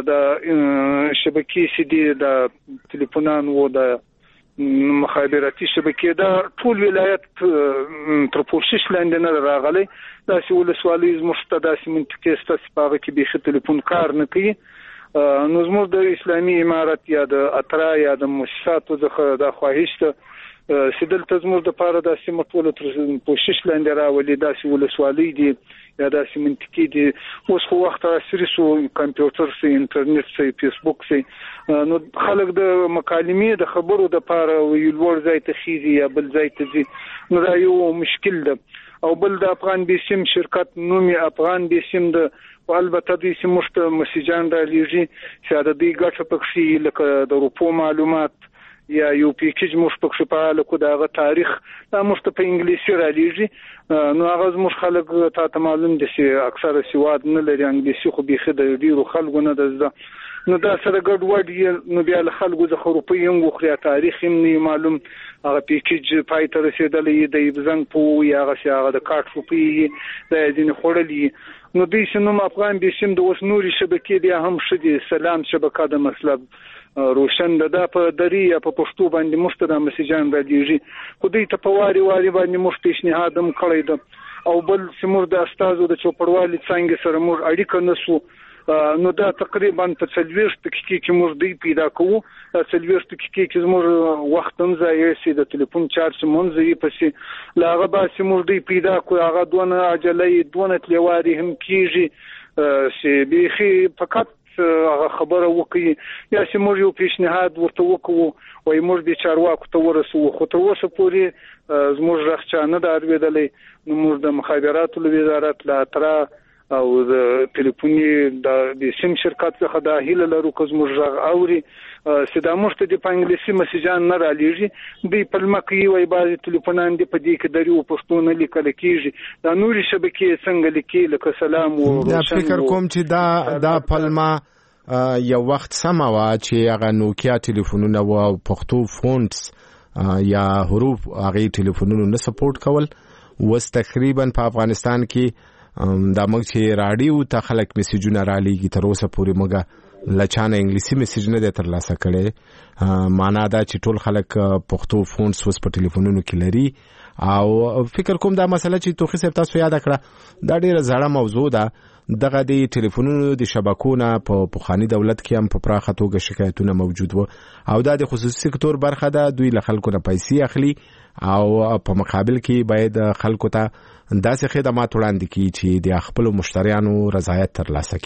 د شبکې سي دي د ټلیفونان و د مخابراتي شبکې دا ټول ولایت تر پوښښ لاندې نه راغلي دا چې ولسوالۍ زموږ د منطقې ستاسو په هغه کې به ټلیفون کار نه کوي نو زموږ د اسلامي امارت یا د اترا یا د مؤسساتو څخه د خواهش ته سیدل تزمور د پاره د سیمه ټول تر پوښښ لاندې راولي دا چې ولسوالۍ دي یا د منطقې دي اوس خو وخت سره سو کمپیوټر سي انټرنیټ سي فیسبوک سي نو خلک د مکالمې د خبرو د پاره ویل ور ځای ته خيزي یا بل ځای ته ځي نو دا یو مشکل ده او بل د افغان بیسیم شرکت نومي افغان بیسیم د البته د سیمشت مسیجان د لیږي چې د دې ګټه پکې لکه د روپو معلومات یا یو پیکیج مش پکې په لکه دغه تاریخ دا مشت په انګلیسي را لیږي نو هغه مش خلک ته معلوم دي چې اکثره سواد نه لري انګلیسي خو بيخي د ډیرو خلکو نه ده نو دا سره ګډ وډ نو بیا له خلکو د خروپي یو خو تاریخ هم معلوم هغه پیکیج پای ته رسیدلې د زنګ په یا هغه د کارت روپي د دین خړلې نو د شنو افغان بیسیم د اوس نوري شبکې بیا هم شدي سلام شبکه د مطلب روشن ده په دری په پښتو باندې مشته مسیجان راځي خو دې ته په واري واري باندې مشته پیشنهاد هم کړی ده او بل سمور د استادو د چوپړوالي څنګه سره مور اړیکه نسو نو دا تقریبا په څلويش دقیقې کې موږ دی پیدا کوو څلويش دقیقې کې موږ وخت هم ځای سي د ټلیفون چارج مونږ پسې لاغه با سي موږ دی پیدا کوو هغه دونه عجلې دونه تلواري هم کیږي چې بيخي فقط هغه خبره وکي یا چې موږ یو پیشنهاد ورته وکړو وای موږ د چارواکو ته ورسو خو ته اوسه پوری زموږ رخصانه د اړویدلې نو موږ د مخابراتو وزارت لا تر او د ټلیفوني د سیم شرکت څخه د هیله لرو کوم مرغ اوري سیدامشت د انګلیسي مسیجان نه را لېږي د پلمکې وای باز ټلیفونان د پدې کې دریو پښتون لیکل کېږي دا نوري شبکې څنګه لیکي لکه سلام او دا فکر کوم چې دا دا پلما یو وخت سما وا چې هغه نوکیا ټلیفونونه او پښتو فونټس یا حروف هغه ټلیفونونو نه سپورټ کول وس تقریبا په افغانستان کې دا موږ چې رادیو ته خلک میسجونه را لېږي تر اوسه پورې موږ لچانه انګلیسي میسج نه دی ترلاسه کړی معنا دا چې ټول خلک پښتو فونټس وس په ټلیفونونو کې لري او فکر کوم دا مسله چې توخي صاحب تاسو یاد کړه دا ډیره زړه موضوع ده دغه د ټلیفونونو د شبکونو په پخوانی دولت کې هم په پراخه توګه شکایتونه موجود وو او دا د خصوصي سکتور برخه ده دوی له خلکو نه پیسې اخلي او په مقابل کې باید خلکو ته داسې خدمات وړاندې کړي چې د خپل مشتریانو رضایت ترلاسه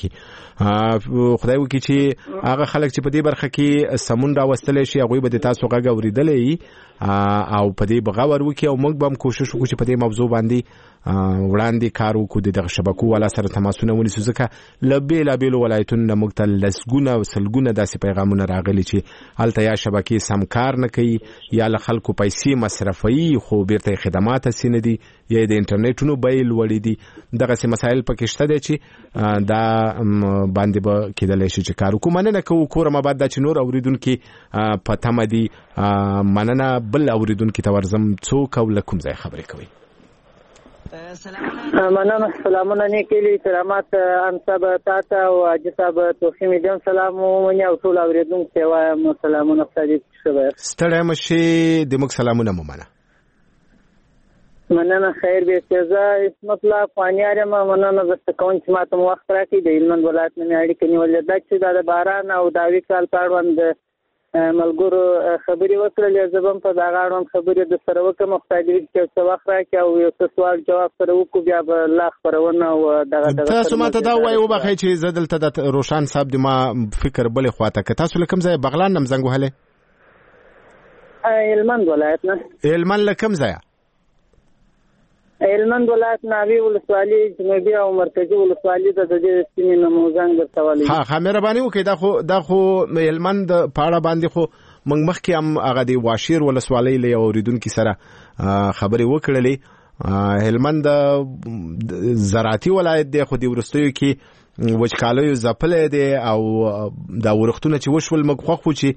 کړي خدای وکړي چې هغه خلک چې په دې برخه کې سمون راوستل شي هغه به د تاسو غږ اوریدلې او په دې بغاور وکړي او موږ به هم کوشش وکړو چې په دې موضوع باندې وړاندې کار وکړو د شبکو والا سره تماسونه ونیسو ځکه لبه لبه ولایتونو موږ ته لسګونه او سلګونه داسې پیغامونه راغلي چې الته یا شبکې سمکار نه کوي یا له خلکو پیسې مصرفي خو بیرته خدمات سینې دي یا د انټرنیټونو بیل وړي دي دغه سي مسایل پکې شته دي چې دا باندې به کېدلی شي چې کار وکړو مننه کوو کورم بعد د نور اوریدونکو په تمه دي مننه بل اوریدونکو ته ورزم څوک او لکم ځای خبرې کوي مننه. سلامونه نیکلی کرامات انصاب تاته او حاجي صاحب توفي میدم سلام مونږ او ټول اوریدونکو وایم سلامونه صادق شوه. ستړی مشي د موږ سلامونه ممنه. مننه خیر به تیزه اسمت الله پانیاره ما مننه زه کوم چې ماته وخت راکې د هلمند ولایت نه اړیکې نیولې ده چې د باران او د وی کال په اړوند ملګرو خبرې وکړلې. زه هم په دغه اړوند خبرې د سره وکړم خدای دې چې څه وخت راکړي او یو څه سوال جواب سره وکړو بیا به لا خبرونه او دغه دغه تاسو ماته دا وایي وبخښئ چې زه دلته د روشان صاحب د ما فکر بلې خواته که تاسو له کوم ځایه بغلان نه زنګ وهلی؟ هلمند ولایت نه. هلمند له کوم ځایه؟ هلمند ولایت ناوی ولسوالي جنوبي او مرکزي ولسوالي د دې سیمې نه مو زنګ درتوالي. ها ها مهرباني وکړئ دا خو دا خو هلمند په اړه باندې خو موږ مخکې هم هغه د واشیر ولسوالۍ له اوریدونکو سره خبرې وکړلې. هلمند زراعتي ولایت دی خو د ورستیو کې وچکالیو ځپلې دی او دا ورختونه چې وشول موږ خوښو چې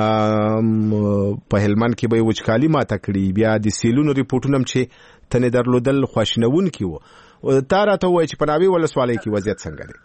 په هلمند کې به وچکالي ماته کړي. بیا د سیلونو ریپورټونه چې تنه درلودل خواشنونکي وو. تا راته وایي چې په ناوی ولسوالۍ کې وضعیت څنګه دی؟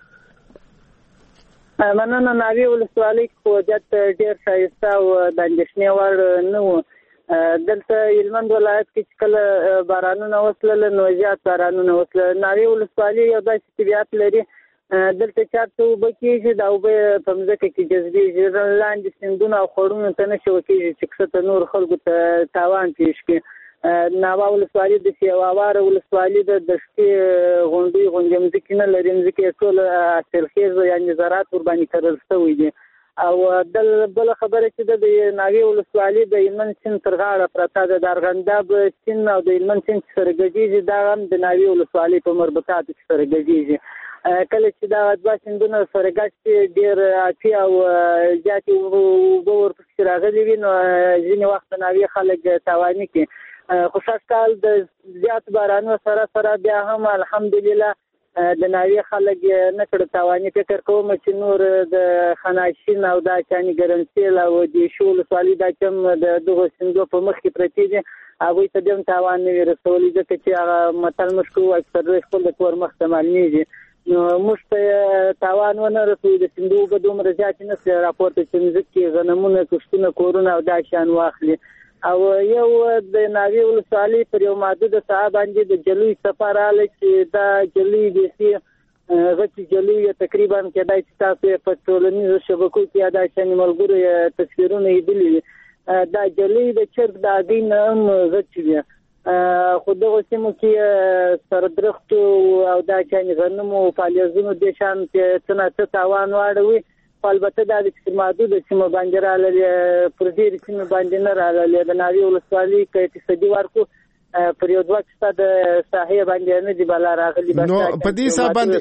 مننه. ناوی ولسوالۍ کې وضعیت ډېر ښایسته او د اندېښنې وړ نه و. دلته هلمند ولایت کې چې کله بارانونه وسلل نو زیات بارانونه وسلل. ناوی ولسوالۍ یو داسې طبیعت لري دلته چارته اوبه کېږي دا اوبه په مځکه کې جذبېږي لاندې سیندونه او خوړونو ته نه شوه کېږي چې کښته نور خلکو ته تاوان پېښ کړي. ناوه ولسوالي د سیواواره ولسوالي د دښتې غونډۍ غونډې مځکې نه لري. مځکې یې ټول حاصلخیزه یعنې زراعت ورباندې کرل شوی دي. او بله خبره چې ده د ناوې ولسوالي د هلمند سیند تر غاړه پرته ده. د ارغنداب سیند او د هلمند سیند چې سره ګډېږي دا هم د ناوې ولسوالۍ په مربوطاتو کې سره ګډېږي. کله چې دا دوه سیندونه سره ګډ شي ډېر عاطفي او زیاتې اوبه ورپسې راغلي وي نو ځینې وخت د ناوې خلک تاواني کړي. خو سږ کال د زیات بارانو سره سره بیا هم الحمدلله د ناوې خلک نه کړه تاواني. فکر کوم چې نور د خناشین او دا چانې ګرمسیل او د شو ولسوالۍ دا چې هم د دغو سیندو په مخ کې پرتې دي هغوی ته بیا هم تاوان نه وي رسولی ځکه چې هغه متل موږ کوو اکثر خپل د کور مخ ته معلومېږي نو موږ ته تاوان ونه رسوي. د سیندو اوبه دومره زیاتې نه سي راپورته چې مځکې غنمونه کښتونه کورونه او دا شیان واخلي. او یو د ناوې ولسوالۍ پر یو محدوده ساحه باندې د جلوی څپه راغله چې دا جلوی بیخي غټې جلوی تقریبا کېدای چې تاسو یې په ټولنیزو شبکو کې یا دا شانې ملګرو یې تصویرونه لیدلي وي. دا جلوی د چرګ د هګۍ نه هم غټې وي. خو دغو سیمو کې سردرختو او دا شانې غنمو فعالیتونو دې شان څه نه څه تاوان واړوي. البته دا د محدود سیمه باندې راغلي پر ډېرې سیمې باندې نه راغلي. د ناوې ولسوالۍ که اقتصادي ورکو پر یو دوه کسه د ساحې باندې نه دي بلا راغلي. نو په دې حساب باندې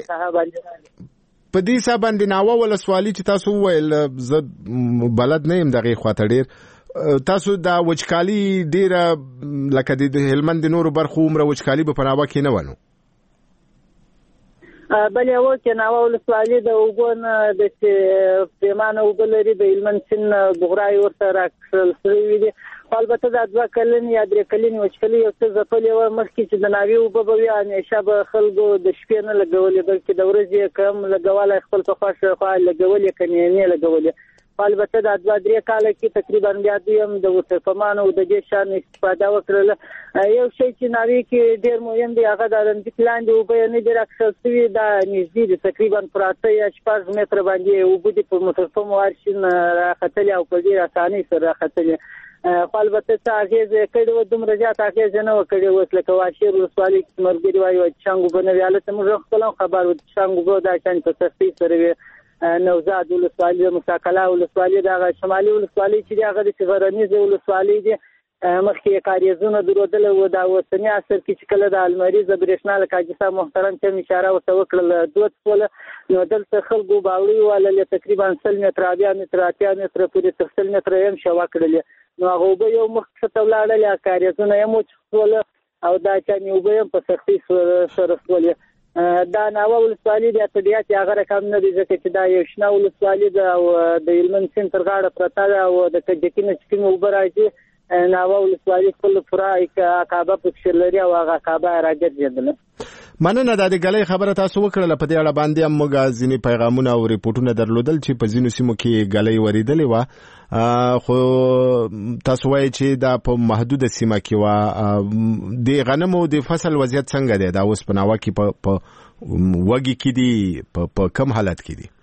په دې حساب باندې ناوه ولسوالۍ چې تاسو وویل زه بلد نه یم دغې خواته ډېر تاسو دا وچکالي ډېره لکه د هلمند د نورو برخو عمره وچکالي به په ناوه کې نه ونه بل یو کې ناوه ولسوالۍ د اوبو نه د پیمانه اوبه لري د هلمند سیند بغرای ورته راکړل شوي دي. البته دا دوه کلنې یا درې کلنې وچکالي یو څه ځپلې وه مخکې چې د ناوې اوبه به وي همیشه به خلکو د شپې نه لګولې بلکې د ورځې کم لګولی خپل په خوښ خوا لګولې که نه لګولې. البته دا دوه درې کاله کې تقریبا بیا دوی هم د وسپمان او د دې شان استفاده وکړله. یو شی چې ناوې کې ډېر مهم دی هغه د ځمکې لاندې اوبه نه دي راکښل شوي دا نږدې دي تقریبا پر اته یا شپږ متره باندې اوبه دي په مترفم وارشین راختلي او په ډېر اسانۍ سره راختلي. خو البته څه اغېزه یې کړې وه دومره زیاته اغېزه نه وه کړې اوس لکه واشیر ولسوالۍ کې ملګري وایي چې شانګ اوبه نه وي هلته موږ خپل هم خبر وو چې شانګ اوبه دا شان په سختۍ سره وي. نوزاد ولسوالۍ مساکلا ولسوالۍ دغه شمالي ولسوالۍ چې دی هغه د غرنیزې ولسوالۍ دي مخکې کاریزونه درلودله وه دا اوسني عصر کې چې کله د المریزه برېښنا لکه حاجي صاحب محترم چې هم اشاره ورته وکړله دود شوله نو دلته خلکو باوري واللې تقریبا سل متره اویا متره اتیا متره پورې تر سل متره یې هم شوه کړلې نو هغه اوبه یو مخکې ته ولاړلې کاریزونه یې هم وچ شوله او دا چانې اوبه یې هم په سختۍ سره شولې. دا ناوه ولسوالۍ د طبیعت یې هغه رقم نه دی ځکه چې دا یو شنه ولسوالۍ ده او د هلمند سیند تر غاړه پرته ده او د کجکي نه چې کومې اوبه راځي ناوه ولسوالي کل پوره عقابه پکښې لري او هغه عقابه راګرځېدله. مننه. دا د ګلۍ خبره تاسو وکړله، په دې اړه باندې هم موږ ځینې پیغامونه او ریپورټونه درلودل چې په ځینو سیمو کې ګلۍ ورېدلې وه، خو تاسو وایئ چې دا په محدوده سیمه کې وه. د غنمو د فصل وضعیت څنګه دی؟ دا اوس په ناوه کې په وږي کې دي، په کم حالت کې دي؟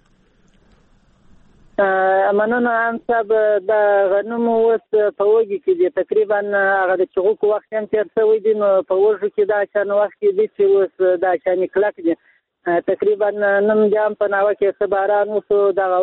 مننه ان صاحب، د غنمو اوس په وږي کې دي، تقریبا هغه د چغوکو وخت هم تېر شوی دی، نو په وږو کې دا شان وخت کې دي چې اوس دا شانې کلک دي. تقریبا نن جام په ناوه کې څه باران وشو، دغه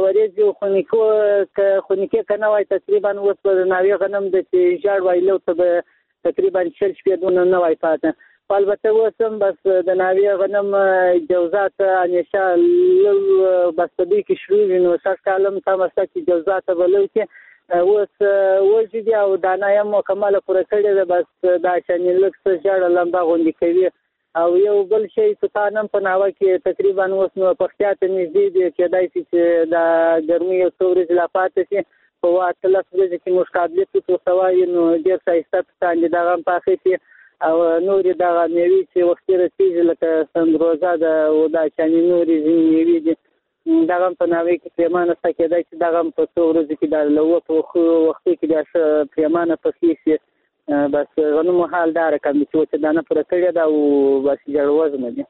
ورېځې خونیکې که نه وای تقریبا اوس به د ناوې غنم د چې ژاړ وایلو ته به تقریبا شل شپې دونه نه وای پاته. البته اوس هم بس د ناوې غنم جوزات همیشه لو بس په دوی کې شروع وي، نو سږ کال هم تمه شته چې جوزات به لو کې اوس وږي دي او دانه یې مکمله پوره کړې ده، بس دا شانې لږ څه ژاړه لمبه غوندې کوي. او یو بل شی توتان هم په ناوه کې تقریبا اوس نو پختیا ته نږدې دي، کېدای شي چې دا ګرمي یو څو ورځې لا پاتې شي، په اووه اتلس ورځې کې موږ قابلیت ورته وایو، نو ډېر ښایسته توتان دي، دغه هم پاخه شي او نورې دغه میوې چې وختي رسېږي لکه سندروزه ده او دا شانې نورې ځینې میوې دي، دغه هم په ناوې کې پرېمانه شته، کېدای شي دغه هم په څو ورځو کې دا له اووه په وختو کې دا ښه پرېمانه پخې شي. بس غنمو حال دا رقم دي چې وچه دانه پوره کړې ده او بس جړ وزنه دي.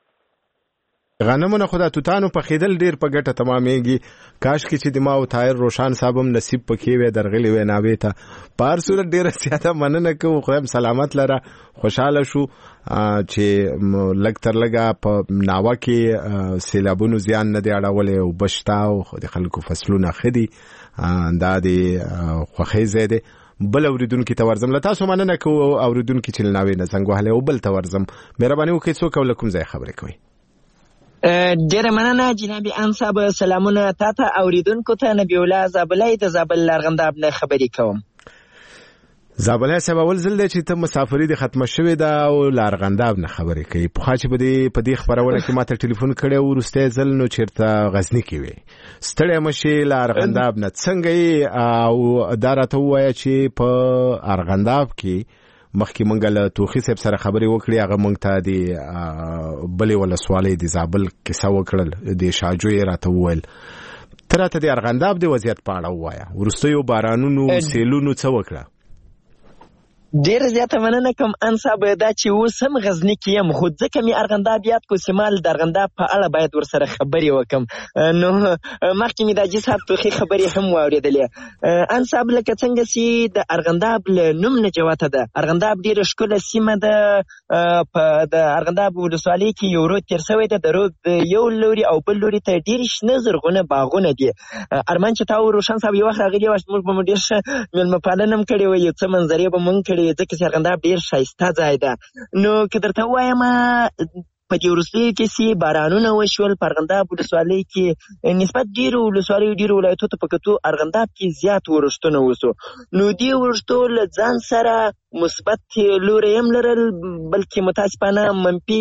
غنمونه خو د توتانو پخېدل ډېر په ګټه تمامېږي. کاش کې چې د ما او طاهر روشان صاحب هم نصیب پکې وی درغلي وی ناوې ته. په هر صورت ډېره زیاته مننه کوو، خدای سلامت لره، خوشحاله شو چې لږ تر لږه په ناوه کې سیلابونو زیان نه دی اړولی او بشته او د خلکو فصلونه ښه دي، دا د خوښۍ ځای دی. بل اوریدونکي ته ورځم، له تاسو مننه کوو اوریدونکي چې له ناوې نه زنګ وهلی، او بل ته ورځم. مهرباني وکړئ څوک او له کوم ځای خبرې کوئ؟ ډیره مننه جناب انصاب، سلامونه تا ته اوریدونکو ته. نبی الله زابلی د زابل لارغنداب نه خبرې کوم. زابلی صاحب، اول ځل دی چې ته مسافري دې ختمه شوې ده او لارغنداب نه خبرې کوي. پخوا چې په دې خپرونه کې ما ته ټلیفون کړی و وروستی ځل، نو چېرته غزني کې وې. ستړی مه شې لارغنداب نه، څنګه یې؟ او دا راته ووایه چې په ارغنداب کې مخکې موږ له توخي صاحب سره خبرې وکړې، هغه موږ ته د بلې ولسوالۍ د زابل کیسه وکړل، د شاجو یې راته وویل. ته راته د ارغنداب د وضعیت په اړه ووایه، وروستیو بارانونو سیلونو څه وکړه؟ ډېر زیاته مننه کوم انصاب، دا چې اوس هم غزني کې یم، خو ځکه مې ارغنداب یاد کو چې ما د ارغنداب په اړه باید ورسره خبرې وکړم، نو مخکې مې د حاجي صاحب توخي خبرې هم واورېدلې. انصاب، لکه څنګه چې د ارغنداب له نوم نه جوته ده، ارغنداب ډېره ښکله سیمه ده. په د ارغنداب ولسوالۍ کې یو رود تېر شوی ده، د رود یو لوري او بل لوري ته ډېرې شنه زرغونه باغونه دي. ارمان چې تا او روشن صاحب یو وخت راغلي وه، موږ به مو ډېر ښه مېلمه پالنه هم کړې وه، یو څه منظرې به مونږ کړې، ځکه چې ارغنداب ډېر ښایسته ځای ده. نو که درته ووایم په دې وروستیو کې چې بارانونه وشول په ارغنداب ولسوالۍ کې، نسبت ډېرو ولسوالیو ډېرو ولایتو ته په کتو ارغنداب کې زیات ورښتونه وشو. نو دې ورښتو له ځان سره مثبت لوری هم لرل، بلکې متاسفانه منفي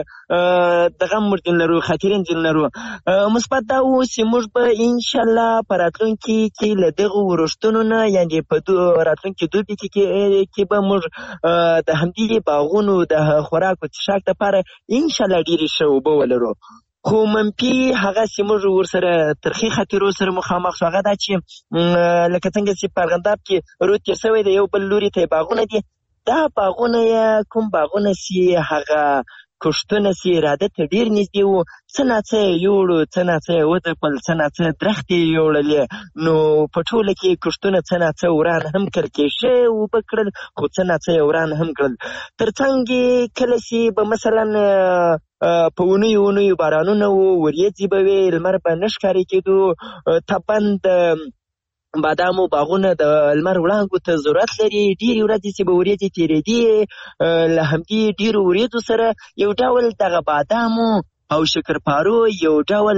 دغه هم ورځین لرو، خاطرین ځین لرو. مثبت دا و چې موږ به انشاءالله په راتلونکي کې له دغو ورښتونو نه، یعنې په راتلونکي دوبي کې به موږ د همدې باغونو د خوراک او څښاک دپاره انشاءالله ډېرې ښه اوبه ولرو. خو منفي هغه چې موږ ورسره ترخي خاطرو سره مخامخ شو، هغه دا چې لکه څنګه چې په ارغنداب کې رود تېر شوی د یو بل لوري ته یې باغونه دي، دا باغونه یې کوم باغونه چې هغه کښتونه چې اراده ته ډېر نږدې وو، څه ناڅه یې یوړو، څه ناڅه یې وځپل، څه ناڅه درختې یې یوړلې. نو په ټوله کې کښتونه څه ناڅه وران هم کړل، کېشه اوبه کړل، خو څه ناڅه یې وران هم کړل. تر څنګ یې کله چې به مثلا په اونیو اونیو بارانونه وو، وریځې به وې، لمر به نه ښکارې کېدو، تپند بادامو باغونه د لمر وړانګو ته ضرورت لري. ډېرې ورځې چې به وریځې تېرېدې، له همدې ډېرو وریځو سره یو ډول دغه بادامو او شکرپارو یو ډول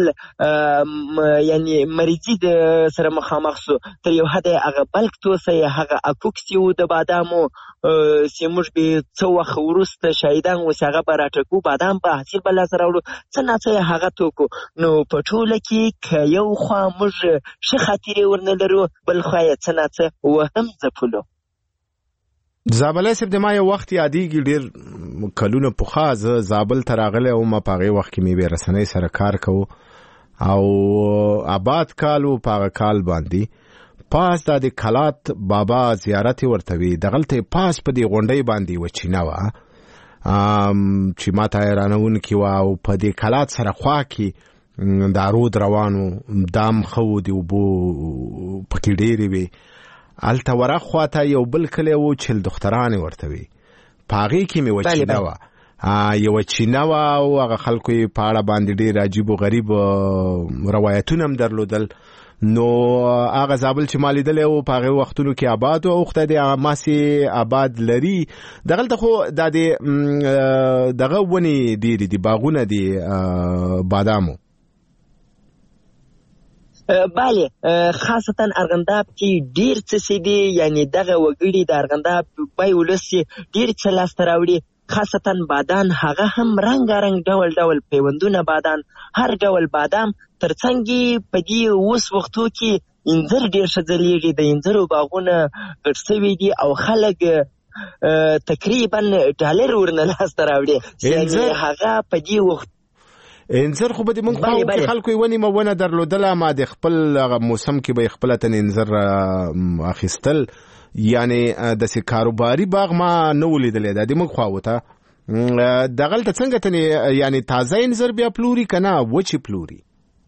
یعنی مریضي سره مخامخ سو. تر یو حده هغه بلک توسه هغه اکوکس یو د بادامو چې موږ به څه وخت وروسته شاهدان اوس هغه به راټکو، بادام به حاصل به لاسته راوړو، څه ناڅه هغه توکو. نو په ټوله کې که یو خوا موږ ښه خاطرې ورنه لرو، بل خوا یې څه ناڅه وهم ځپلو. زابل صاحب د ما یو وخت یادېږي ډېر کلونه پخوا زه زابل ته راغلی وم په هغې وخت کې مې بې رسنۍ سره کار کوو او آباد کال و په هغه کال باندې پاس دا د کلات بابا زیارت یې ورته وي دغلته یې پاس په دې غونډۍ باندې یوه چینه وه چې ما ته حیرانونکې وه او په دې کلات سره خوا کې دا رود روان و دام ښه و د اوبو پکې ډېرې وې هلته ورخ خواته یو بل کلی و چل دخترانې ورته وي په هغې کې مې یوه چینه وه یوه چینه وه او هغه خلکو یې په اړه باندې ډېر عجیب و غریب روایتونه هم درلودل نو هغه زابل چې ما لیدلی و په هغې وختونو کې آباد و او خدای دې هغه ماسې آباد لري دغلته خو دا د دغه ونې ډېرې دي باغونه دي بادامو بله خاصتا ارغنداب کې ډیر څه دي یعنی دغه وګړي د ارغنداب بای ولس ډیر څه لاسته راوړي خاصتا بادان هغه هم رنګارنګ ډول ډول پیوندونه بادان هر ډول بادام ترڅنګ په دې اوس وختو کې انځر ډیر ښه ځلیږي د انځرو باغونه غټ سوي دي او خلک تقریبا ډالر ورنه لاسته راوړي یعنی هغه په دې وخت انځر خو به د موږ خواو کې خلکو یې ونې مه ونه درلودله ما د خپل موسم کې به یې خپله تن انځر اخیستل یعنې داسې کاروباري باغ ما نه و لیدلی دا د موږ خواو ته دغلته څنګه تنې یعنې تازه انځر بیا پلوري که نه وچې پلوري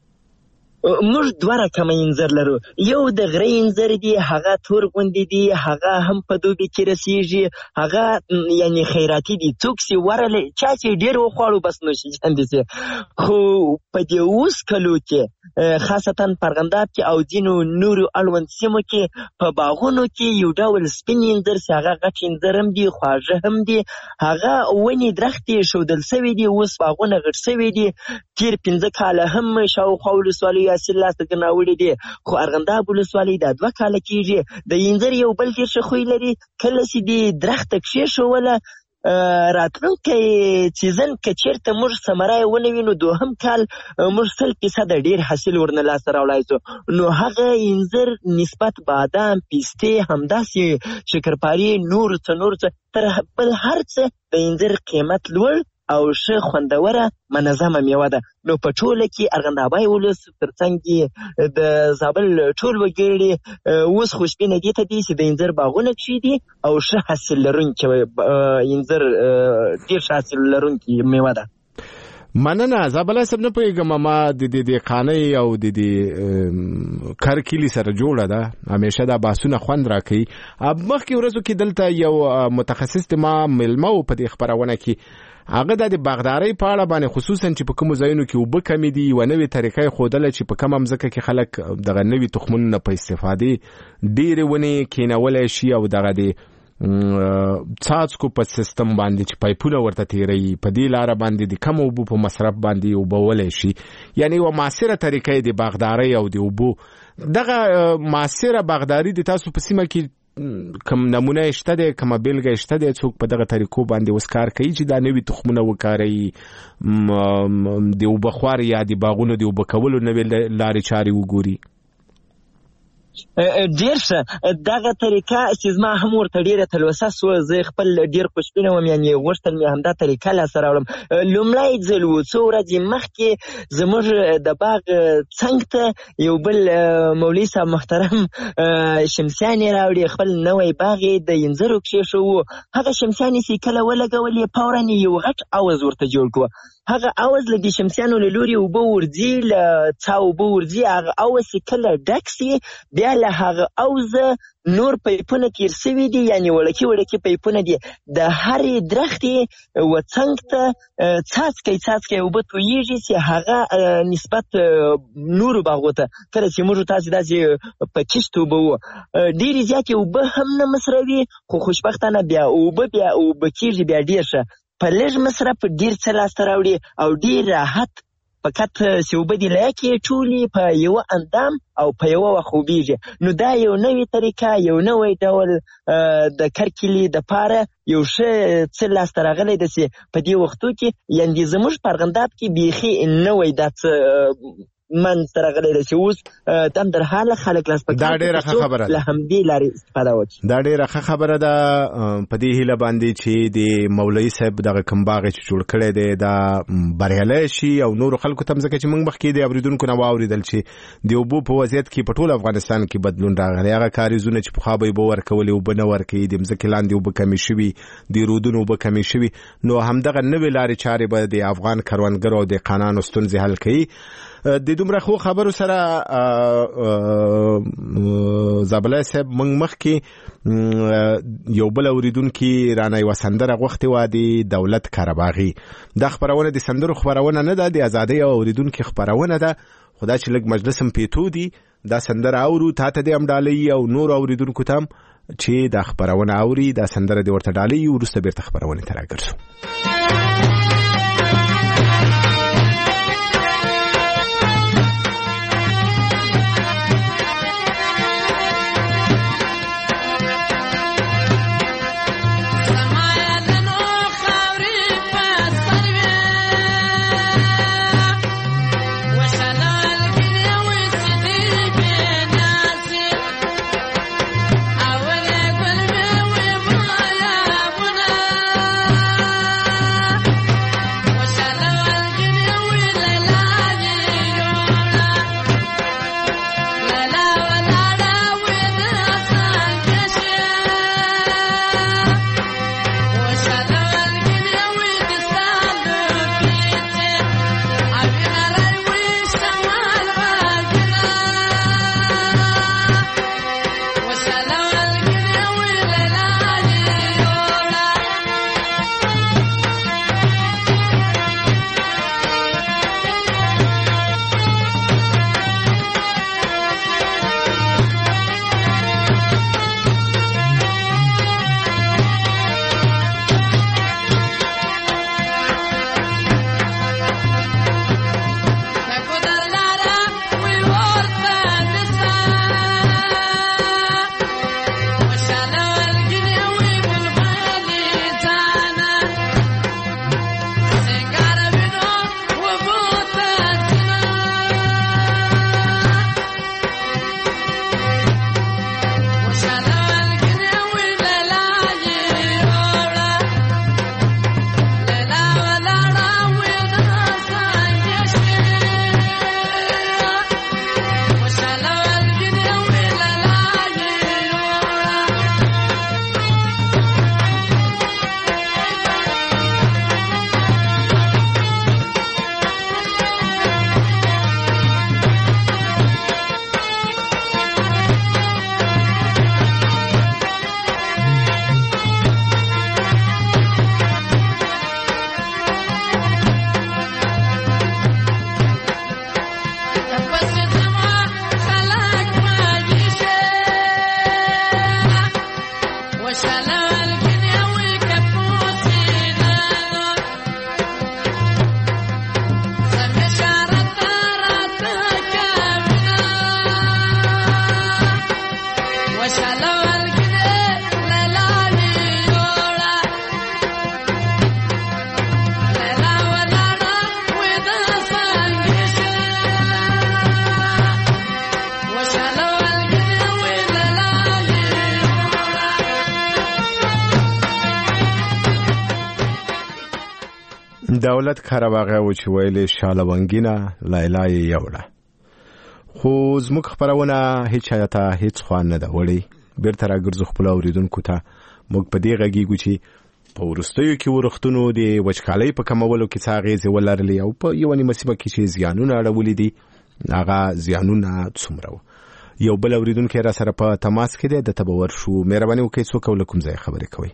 موږ دوه رقمه انځر لرو یو د غره انځر دی هغه تور غوندې دی هغه هم په دوبي کې رسیږي هغه یعنی خیراتي دی څوک چې ورله چا چې ډېر وخواړو بس نشي جاندې سي خو په دې اوس کلو کې خاصتا په ارغنداب کې او ځینو نورو اړوند سیمو کې په باغونو کې یو ډول سپین انځر چې هغه غټ انځر هم دي خواږه هم دي هغه ونې درختې ښودل سوي دي اوس باغونه غټ سوي دي تېر پنځه کاله هم شاوخوا ولسوالۍ حاصل لاسته ګناوړي دي خو ارغنداب ولسوالۍ دا دوه کاله کېږي د انځر یو بل ډېر ښه خوی لري کله چې دې درخته کښېښوله راتلونکی سیزن که چېرته موږ ثمره یې ونه وینو دوهم کال موږ سل فیصده ډېر حاصل ورنه لاسته راوړی شو نو هغه انځر نسبت بادام پیستې همداسې شکرپاري نور څه نور څه تر بل هر څه د انځر قیمت لوړ او ښه خوندوره منظمه میوه ده نو په ټوله کې ارغندابای ولس ترڅنګ د زابل ټول وګړي اوس خوشبینه دي ته دي چې د انځر باغونه کښې دي او ښه حاصل لرونکي انځر ډېر ښه حاصل لرونکي میوه ده مننه زابل صاحب نه پوهېږم ما د دې قانۍ او د دې کرکیلي سره جوړه ده همیشه دا بحثونه خوند راکوي مخکې ورځو کې دلته یو متخصص د ما مېلمه و په دې خپرونه کې هغه د باغدارۍ په اړه باندې خصوصا چې په کومو ځایونو کې اوبه کمې دي یوه نوې طریقه یې ښودله چې په کمه مځکه کې خلک دغه نوي تخمونو نه په استفادې ډېرې ونې کېنولی شي او دغه د څاڅکو په سیستم باندې چې پایپونه ورته تیروي په دې لاره باندې د کم اوبو په مصرف باندې اوبولی شي یعنې یوه معاصره طریقه یې د باغدارۍ او د اوبو دغه معاصره باغداري د تاسو په سیمه کې کم نمونه شته دی کومه بیلګه شته دی څوک په دغه طریقو باندې اوس کار کوي چې دا نوي تخمونه وکاروي د اوبه خوار یا د باغونو د اوبه کولو نوې لارې چارې وګوري ډېر ښه دغه طریقه چې زما هم ورته ډېره تلوسه سوه زه خپل ډېر خوشبینه وم یعنې غوښتل مې همدا طریقه لاسته راوړم لومړی ځل و څو ورځې مخکې زموږ د باغ څنګ ته یو بل مولوي صاحب محترم شمسیان یې راوړي خپل نوی باغ یې د انځرو کښېښوو هغه شمسیان یې چې کله ولګولې فورا یو غټ عوض ورته جوړ کړو هغه عوض له دې شمسیانو له لورې اوبه ورځي له څا اوبه ورځي هغه عوض چې کله ډک سي بیا له هغه عوضه نور پیپونه تیر سوي دي یعنې وړکي وړکي پیپونه دي د هرې درختې و څنګ ته څاڅکی څاڅکی اوبه تویېږي چې هغه نسبت نورو باغو ته کله چې موږ تاسې داسې په کښت اوبه وو ډېرې زیاتې اوبه هم نه مصروي خو خوشبختانه بیا اوبه بیا اوبه کېږي بیا ډېر ښه په لږ مصرف ډېر څه لاسته راوړي او ډېر راحت فقط چې اوبه دې له یکې ټولې په یوه اندام او په یوه وخت اوبېږي نو دا یو نوې طریقه یو نوی ډول د کرکیلي دپاره یو ښه څه لاسته راغلی ده چې په دې وختو کې یعنې زموږ په ارغنداب کې بیخي نوی دا څه منځ ته راغلی ده چې اوس تم در حاله خلک لاس دا ډېره ښه خبره ده له همدې لارې استفاده وکړي. دا ډېره ښه خبره ده. په دې هیله باندې چې د مولوي صاحب دغه کوم باغ چې جوړ کړی دی دا بریالی شي او نورو خلکو ته هم، ځکه چې موږ مخکې د اورېدونکو نه واورېدل چې د اوبو په وضعیت کې په ټول افغانستان کې بدلون راغلی. هغه کاریزونه چې پخوا به یې اوبه ورکولې اوبه نه ورکوي، د مځکې لاندې اوبه کمې شوي، د رودونو اوبه کمې شوي، نو همدغه نوې لارې چارې به د افغان کروندګرو او دهقانانو ستونزې حل کوي. د دومره خو خبرو سره زابلای صاحب موږ مخکې یو بل اوریدونکي رانه یوه سندره غوښتې وه د دولت کارباغي. دا خپرونه د سندرو خپرونه نه ده، د ازادۍ او اوریدونکي خپرونه ده، خو دا چې لږ مجلس هم پیتو دي دا سندره اورو، تا ته دې هم ډالۍ او نور اوریدونکو ته هم چې دا خپرونه اوري دا سندره دې ورته ډالۍ، وروسته بیرته خپرونې ته راګرځو. دولت کارباغه و چې ویلې شالونګینا لایلای یوړه، خو زموږ خبرونه هیڅ چاته هیڅ خوان نه ده وړي. بیرته راګرځو خپل اوریدونکو ته موږ په دې غږیږو چې په ورستیو کې ورختونو د وچکالۍ په کمولو کې څه اغېزې ولرلې او په یوه نیمه سیمه کې چې زیانونه اړولي دي هغه زیانونه څومره وو. یو بل اوریدونکی را سره په تماس کې دی، دته به ورشو. مهرباني وکړئ څوک او له کوم ځای خبرې کوئ؟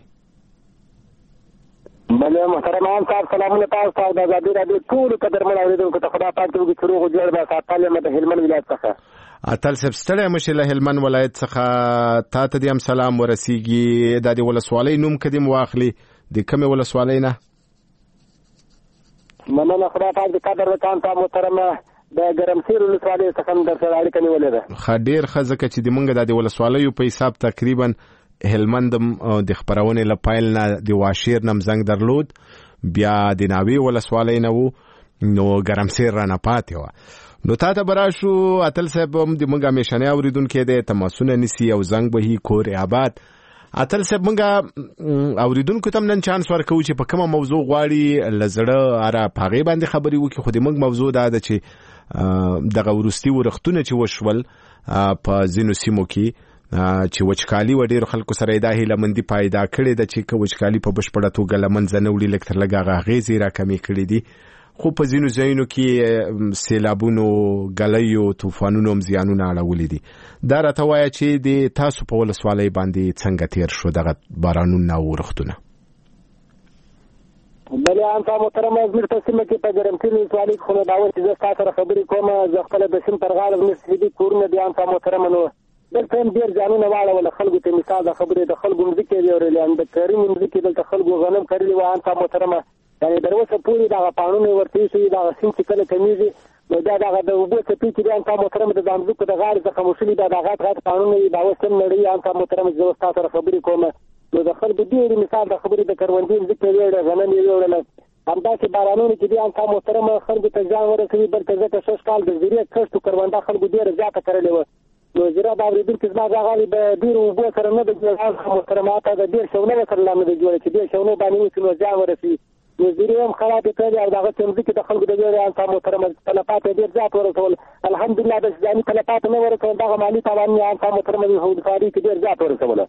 بله محترم صاحب سلامونه تاسو ته د ازادي راډیو ټولو قدرمن اوریدونکو ته خدا پاک دې وکړي چې روغ او جوړ به ساتل یم د هلمند ولایت څخه. اتل صاحب ستړی مشه له هلمند ولایت څخه تا ته دې هم سلام ورسیږي. د دې ولسوالۍ نوم کدیم واخلي د کومې ولسوالۍ نه؟ مننه خدا پاک دې قدر وکړم تاسو محترم د ګرمسیر ولسوالۍ څخه در سره اړیکه نیولې ده. ښه ډېر ښه، ځکه چې د موږ د دې ولسوالیو په حساب تقریبا هلمند د خبرونې له پایل نه د واشیر نم زنګ درلود، بیا د ناوی ولسوالۍ نه وو، نو ګرمسیر را نه پاتې و نو تا ته براشو اتل صاحب هم د موږ همیشنه اوریدونکو د تماسونه نسی او زنګ به کور آباد اتل صاحب موږ اوریدونکو تم نن چانس ورکو چې په کومه موضوع غواړي لزړه اره پاغي باندې خبري وکي خو د موږ موضوع دا ده چې دغه ورستي ورختونه چې وشول په زینو سیمو کې چې وچکالي و ډیرو خلکو سره د هیلمندي پایدا کړي د چې وچکالي په بشپړه توګه لمنځه نه وړي لکه تر لږه غیزې را کمی کړي دي خو په ځینو ځایونو کې سیلابونو ګلیو طوفانونو هم زیانونه اړولي دي دا راته وایه چې د تاسو په ولسوالۍ باندې څنګه تیر شو دغه بارانونه او ورښتونه بلې انتا محترم ازمیر په سیمه کې په ګرمسیر ولسوالۍ کې خو نو دا اوس چې زه ستا سره خبرې کوم زه خپله د سیند پر غاړه زموږ سیدي کورونه دي انتا محترمه نو دلته هم ډېر ځانونه واړول خلکو ته مثال د خبرې د خلکو مځکې دي اورېلې د کرنې مځکې دلته خلکو غنم کرلي وو انتا محترمه یعنې تر اوسه پورې دغه پاڼونه ورته ایښي دغه سیند چې کله کمیږي نو دا دغه د اوبو څپې چې دي انتا محترمه د ځمځکو د غاړې څخه موښلي دا د غټ غټ پاڼونه دي دا اوس هم نړۍ انتا محترمه چې زه اوس تا سره خبرې کوم نو د خلکو ډېرې مثال د خبرې د کروندې مځکې ویړه غنم یې ویوړله همداسې بارانونه چې دي انتا محترمه خلکو ته زیان ورسوي بلکې ځکه شش کال د زیرې کښت و کرونده خلکو ډېره زیاته کرلې وه نو زیره د اورېدونکي زما غاغالي د ډېرو اوبو سره نه د جوړه محترمه ته د ډېر شونه سره لا نه د جوړه چې ډېر شونه باندې وشي نو زیان ورسوي نو زیرې هم خرابې کړې او دغه څمځکې د خلکو د ویرې انتا محترمه تلفات یې ډېر زیات ورسول الحمدلله د ځاني تلفات نه ورسول دغه مالي تاوان یې انتا محترمه د هودفاري کې ډېر زیات ورسوله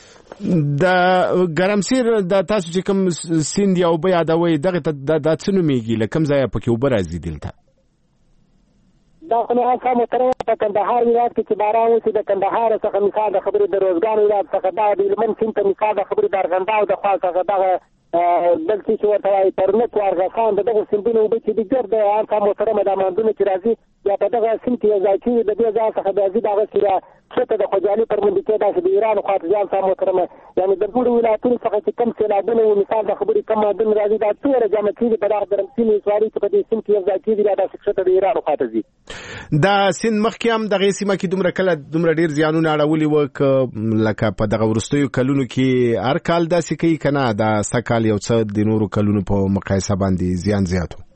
د ګرمسیر د تاسو چې کوم سیند یا اوبه یادوئ دغه ته دا څه نومېږي له کوم ځایه پکې اوبه راځي دلته دا خو نو انتا محترمه په کندهار ولایت کې چې باران وشي د کندهار څخه مثال د خبرې د روزګان ولایت څخه دا د هلمند سیند ته مثال د خبرې د ارغنداو د خوا څخه دغه بل څه چې ورته وایي پرنک و ارغسان د دغه سیندونو اوبه چې دي ګرد انتا محترمه دا ماندونه چې راځي یا په دغه سیند کې یو ځای کېږي د دې ځای څخه بیا ځي دغه چې ښته د خوجالي پر منډکې داسې د ایران خوا ته ځي انتا محترمه یعنې د ټولو ولایتونو څخه چې کوم سیلابونه و مثال د خبرې کوم ماندونه راځي دا څومره جمع کېږي په دغه ګرمسیر ولسوالۍ کې په دې سیند کې یو ځای کېږي بیا داسې ښته د ایران خوا ته ځي دا سیند مخکې هم دغه سیمه کې دومره کله دومره ډېر زیانونه اړولي وه لکه په دغه وروستیو کلونو کې هر کال داسې کوي که نه دا سږ کال یو څه د نورو کلونو په مقایسه باندې زیان زیات و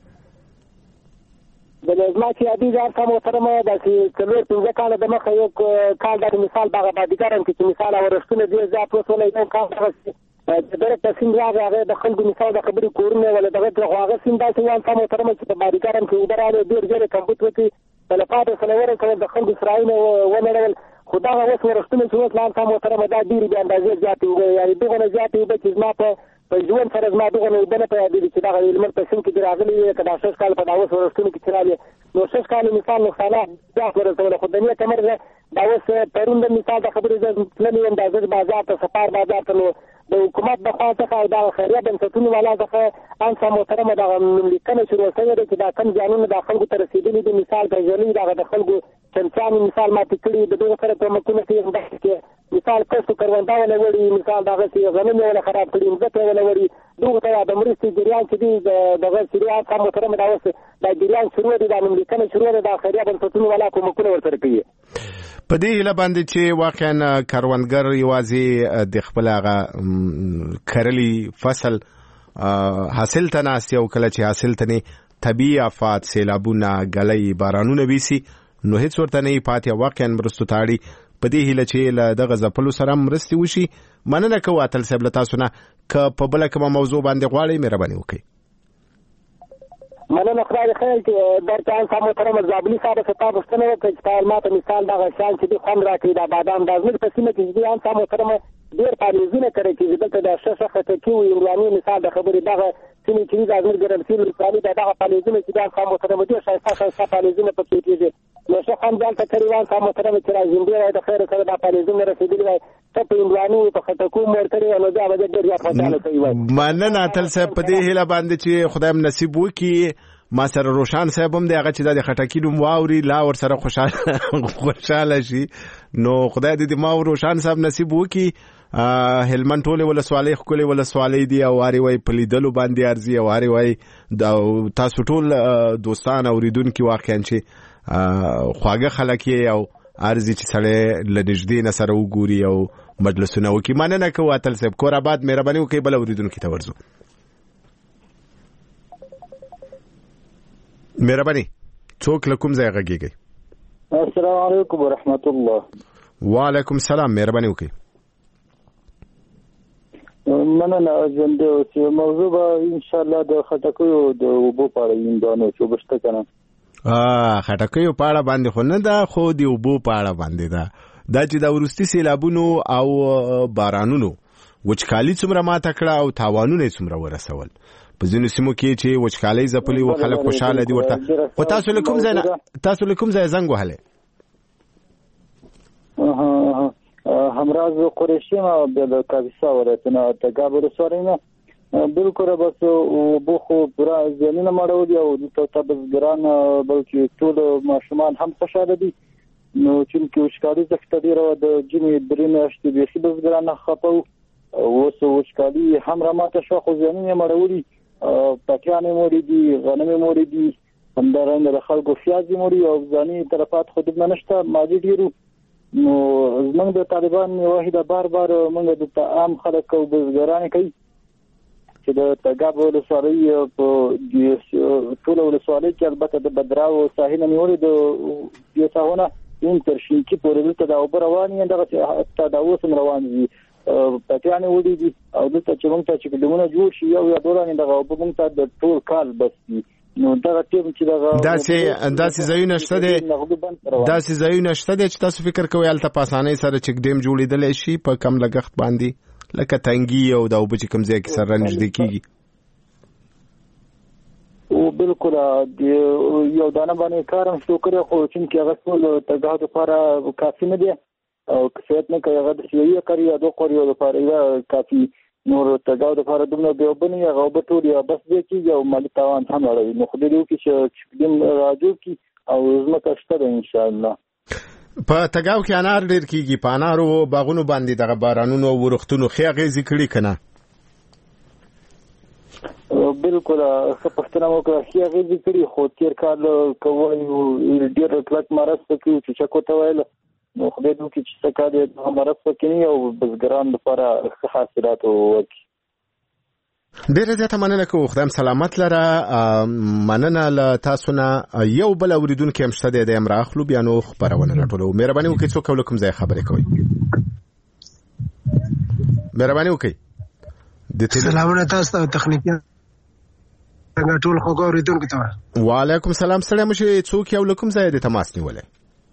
بلې زما چې یادېږي انتا محترمه داسې څلور پنځه کاله دمخه یو کال داسې مثال دغه بادیګرم کې چې مثال ورښتونه ډېر زیات وسولی یو کال دغسې چې درک د سیند راغی هغه د خلکو مثال د خبرې کورونه ولا دغه خو هغه سیند داسې و انتا محترمه چې په بادیګرم کې اوبه راغلې ډېر ژر یې کمبود وکړي تلفات یې سره ورسول د خلکو سرایونه ونړول خو دغه اوس ورښتونه چې اوس له انتا محترمه دا ډېرې بې اندازې زیاتې اوبه یعنې دغونه زیاتې اوبه چې زما په په ژوند سره زما دغه اوبه نه په یادېږي چې دغه هلمند په سیند کې دې راغلي وي که دا شش کال په دا اوس ورښتونو کې چې رالې نو شش کالو مثال نقصانات زیات ورسوله خو د نیت امر دا اوس پرون د مثال د خبرې زه تللی یم دا زه بازار ته سفار بازار ته نو د حکومت د خوا څخه او دغه خیریه بنسټونو والا څخه انتا محترمه دغه نوملیکنه شروع شوې ده چې دا کم زیانونه د خلکو ته رسېدلي دي مثال پیژني دغه د خلکو چمچانې مثال ماتې کړي د دغو سره کومکونه کوي همداسې کې مثال کښت و کرونده وله وړي مثال دغسې غنم یې وله خراب کړي مځکه یې وله وړي دغو ته د مرستې جریان چې دي دغه چې انتا محترمه دا اوس دا جریان شروع دي دا نوملیکنه شروع ده د خیریه بنسټونو والا کومکونه ورسره کوي په دې هیله باندې چې واقعا کروندګر یوازې د خپل هغه کرلي فصل حاصل ته ناست او کله چې حاصل ته نه طبیعي آفات سیلابونه ګلۍ بارانونه ویسي نو هیڅ ورته نه پاتې واقعا مرستو تاړي په دې هیله چې له دغه ځپلو سره مرستې وشي مننه کوو اتل صاحب له تاسو نه که په بله کومه موضوع باندې غواړئ مهرباني وکړئ مننه خدای خیر چې درته انتا محترمه زابلي صاحب څخه تا پوښتنه وکړه چې تا ما ته مثال دغه شیان چې دي خوند راکړي دا بادام دا زموږ په سیمه کې چې دي انتا محترمه ډېر پالیزونه کړی چې دلته د ښه ښه خټکي و عمراني مثال د خبرې دغه سیمې چې دي دا زموږ ګرمسیر ولسوالۍ د دغه پالیزونه چې دي انتا محترمه ډېر ښایسته ښایسته پالیزونه پکې کېږي نو ښه خوند ځان ته کړي وه انتا محترمه چې را ژوندي وای د خیره سره دا پالیزونه رسېدلي وای ته په هندواني په خټکو مور کړې وه نو بیا به ډېر زیات خوشحاله کوي وای مننه اتل صاحب په دې هیله باندې چې خدای هم نصیب وکړي ما سره روشان صاحب هم دی هغه چې د خټکي نوم واوري لا ور سره خوشاله خوشاله شي نو خدای دې ما روشان صاحب نصیب وکړي هلمند ټولې ولسوالۍ ښکلې ولسوالۍ دي او واري وای په لیدلو باندې ارزي او واري وای تاسو ټول دوستان اوریدونکي واقعا چې خواږه خلک یې او ارزي چې سړی له نږدې نه سره وګوري او مجلسونه وکړي مننه کوو اتل صاحب کور آباد مهرباني وکړئ بل اوریدونکي ته ورځو مهرباني څوک له کوم ځای غږیږي؟ السلام علیکم ورحمت الله. وعلیکم السلام. مهرباني وکړئ. مننه. ژوندی اوسئ. موضوع به ان شاء الله د خټکیو د اوبو په اړه وینځو چې وبشته کنه. ا خټکیو په اړه باندې خو نه ده، خو د اوبو په اړه باندې ده. دا چې د ورستي سیلابونو او بارانونو وچکالي څومره ماته کړه او تاوانونه څومره ورسول په ځینو سیمو کې چې وچکالي ځپلي و، خلک خوشاله دي ورته. خو تاسو له کوم ځای تاسو له کوم ځای زنګ وهلی؟ همراز قریشی ما د کاپیسا ولایتونه تګاب ولسوالۍ نه بالکل بس اوبو خو پوره ځانونه مړولي او دلته بزګران بلکې ټول ماشومان هم خوشاله دي. نو چې وچکالي ځکه ډېره د جمعې درې میاشتې بیخي بزګران خفه وو. اوس وچکالي هم راماته شوه خو ځانونه مړولي، پټیانې مړې دي، غنمې مړې دي، همدارنګه د خلکو پیازې مړې او ځاني طرفات خو دومره نشته مالي ډېرو. نو زمونږ د طالبان واحده بار بار موږ د عام خلک او بزګران کوي چې د تګاب ولسوالۍ په ټول ولسوالۍ کې البته د بدراو ساحل نیولې د دې ساحونه ان تر شینکی پورې دلته د اوبر رواني دغه حتی د اوسم روان دي پټیانې وړي دي او دلته چې موږ ته چې ګډونه جوړ شي یو یا دوران دغه اوبر موږ ته د ټول کال بس دي. نو دا ټیم چې دا داسې داسې ځایونه شته دي داسې ځایونه شته دي چې تاسو فکر کوئ هلته په اسانۍ سره چک ډیم جوړېدلی شي په کم لګښت باندې لکه تنګي او دا اوبه چې کوم ځای کې سره رانږدې کېږي؟ او بالکل یو دانه باندې کار هم شروع کړی خو چونکې هغه ټول تګاو لپاره کافي نه دی او کفایت نه کوي. هغه د یوې قري یا دوه قریو لپاره کافي، نور تګاو لپاره دومره بیا وبني هغه اوبه ټول یا بس دی کېږي او مالي تاوان هم اړوي. نو خدای دې وکړي چې ډیم راجوړ کړي او ځمکه شته ده انشاءالله. په تګاو کې انار ډېر کېږي، په انارو باغونو باندې دغه بارانونو او ورښتونو ښې اغېزې کړي که نه؟ بالکل ښه پوښتنه وکړه. ښې اغېزې کړي خو تېر کال که وایو ډېر کلک مرض پکې و چې چکو ته ویله. نو خدای دې وکړي چې څه کال یې مرض پکې نه او بزګرانو لپاره ښه حاصلات وکړي. ډېره زیاته مننه کوو. خدایم سلامت لره. مننه له تاسو نه. یو بل اورېدونکی هم شته دی، دی هم رااخلو بیا نو خپرونه راټولو. مهرباني وکړئ څوک او له کوم ځای خبرې کوئ؟ مهرباني وکړئ. سلامونه تاسو ته تخنیکي ټول خوږو اورېدونکو ته. وعلیکم السلام. ستړی مه شئ. څوک او له کوم ځای دی تماس نیولی؟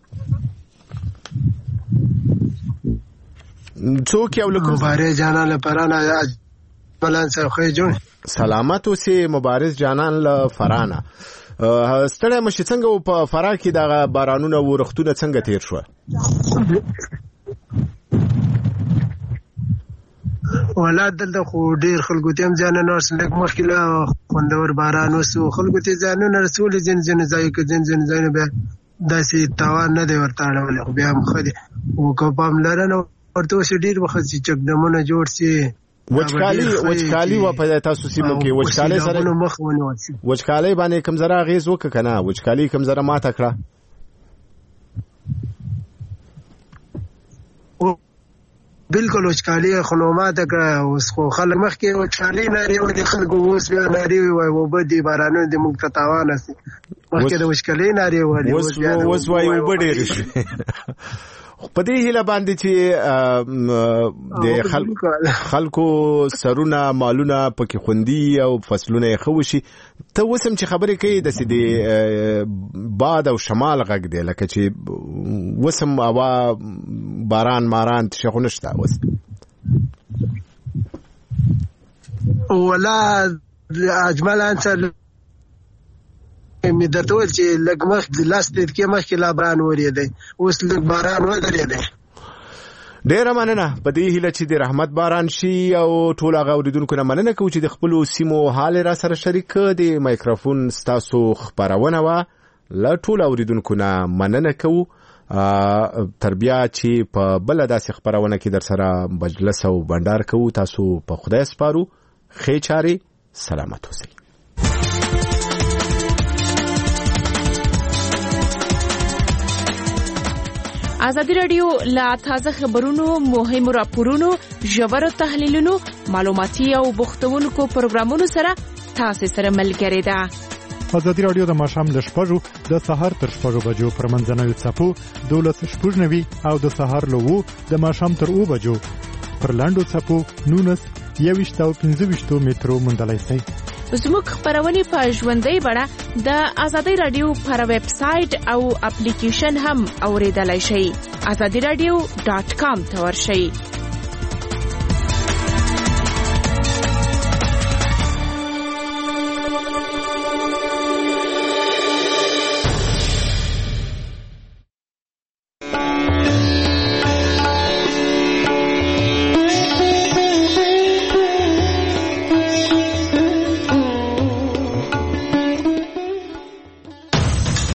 څوک او له کوم مبارز جانان له فرانه بلان سره خو جوړ. سلامت اوسې مبارز جانان له فرانه. ستړی مه شئ. څنګه په فراه کې دغه بارانونه او ورښتونه څنګه تېر شوه؟ ولا دلته خو ډېر خلکو ته هم ځانونه لږ مخکې له خوندور باران وسو خلکو ته ځانونه رسولي ځینې ځینې ځایو کې ځینې ځینې ځایونه بیا داسې تاوان نه دی ورته اړولی خو بیا هم ښه دی. خو که پاملرنه ورته وشي ډېر وخت چې چکډمونه جوړ شي. وچکالي وچکالي و په تاسو سیمو کې وچکالي سره مخ ونیول شي. وچکالي باندې کوم ذره اغېز وکړه که نه؟ وچکالي کوم ذره ماته کړه؟ بالکل وچکالي خو نو ماته کړه. اوس خو خلک مخکې وچکالي نارې وهلې خلکو اوس بیا نارې ووایي اوبه دي بارانونه دي موږ ته تاوان هسي. مخکې د وچکالۍ نارې وهلې اوس وایي اوبه ډېرې شوې. په دې هیله باندې چې د خلکو سرونه مالونه پکې خوندي او فصلونه یې ښه وشي. ته اوس هم چې خبرې کوي داسې د باد او شمال غږ دی لکه چې اوس هم هوا باران ماران څه خو نشته اوس؟ ولا اجمل انسر می درته ویل چې لږ مخکې لاس دقیقې مخکې لا باران ورېدی اوس لږ باران ودرېدی. ډېره مننه. په دې هیله چې د رحمت باران شي او ټول هغه اورېدونکو نه مننه کوو چې د خپلو سیمو حال را سره شریک کړه. د مایکروفون ستاسو خپرونه وه. له ټولو اورېدونکو نه مننه کوو. تر بیا چې په بله داسې خپرونه کې در سره مجلس او بنډار کوو تاسو په خدای سپارو. ښې چارې سلامت اوسئ. ازادي راډیو لا تازه خبرونو مهمو راپورونو ژورو تحلیلونو معلوماتي او بوختونکو پروګرامونو سره تاسو سره ملګری ده. ازادي راډیو د ماښام له شپږو د سهار تر شپږو بجو پر منځنوي څپو دولس شپږ نوي او د سهار له اوو د ماښام تر اوو بجو پر لاندو څپو نولس یوویشت او پنځه ویشتو مترو موندلی شئ. زموږ خپرونې په ژوندۍ بڼه د ازادي راډیو پر ویب سایټ او اپلیکیشن هم اوریدلای شئ. ازادي راډیو ډاټ کام ته ورشئ.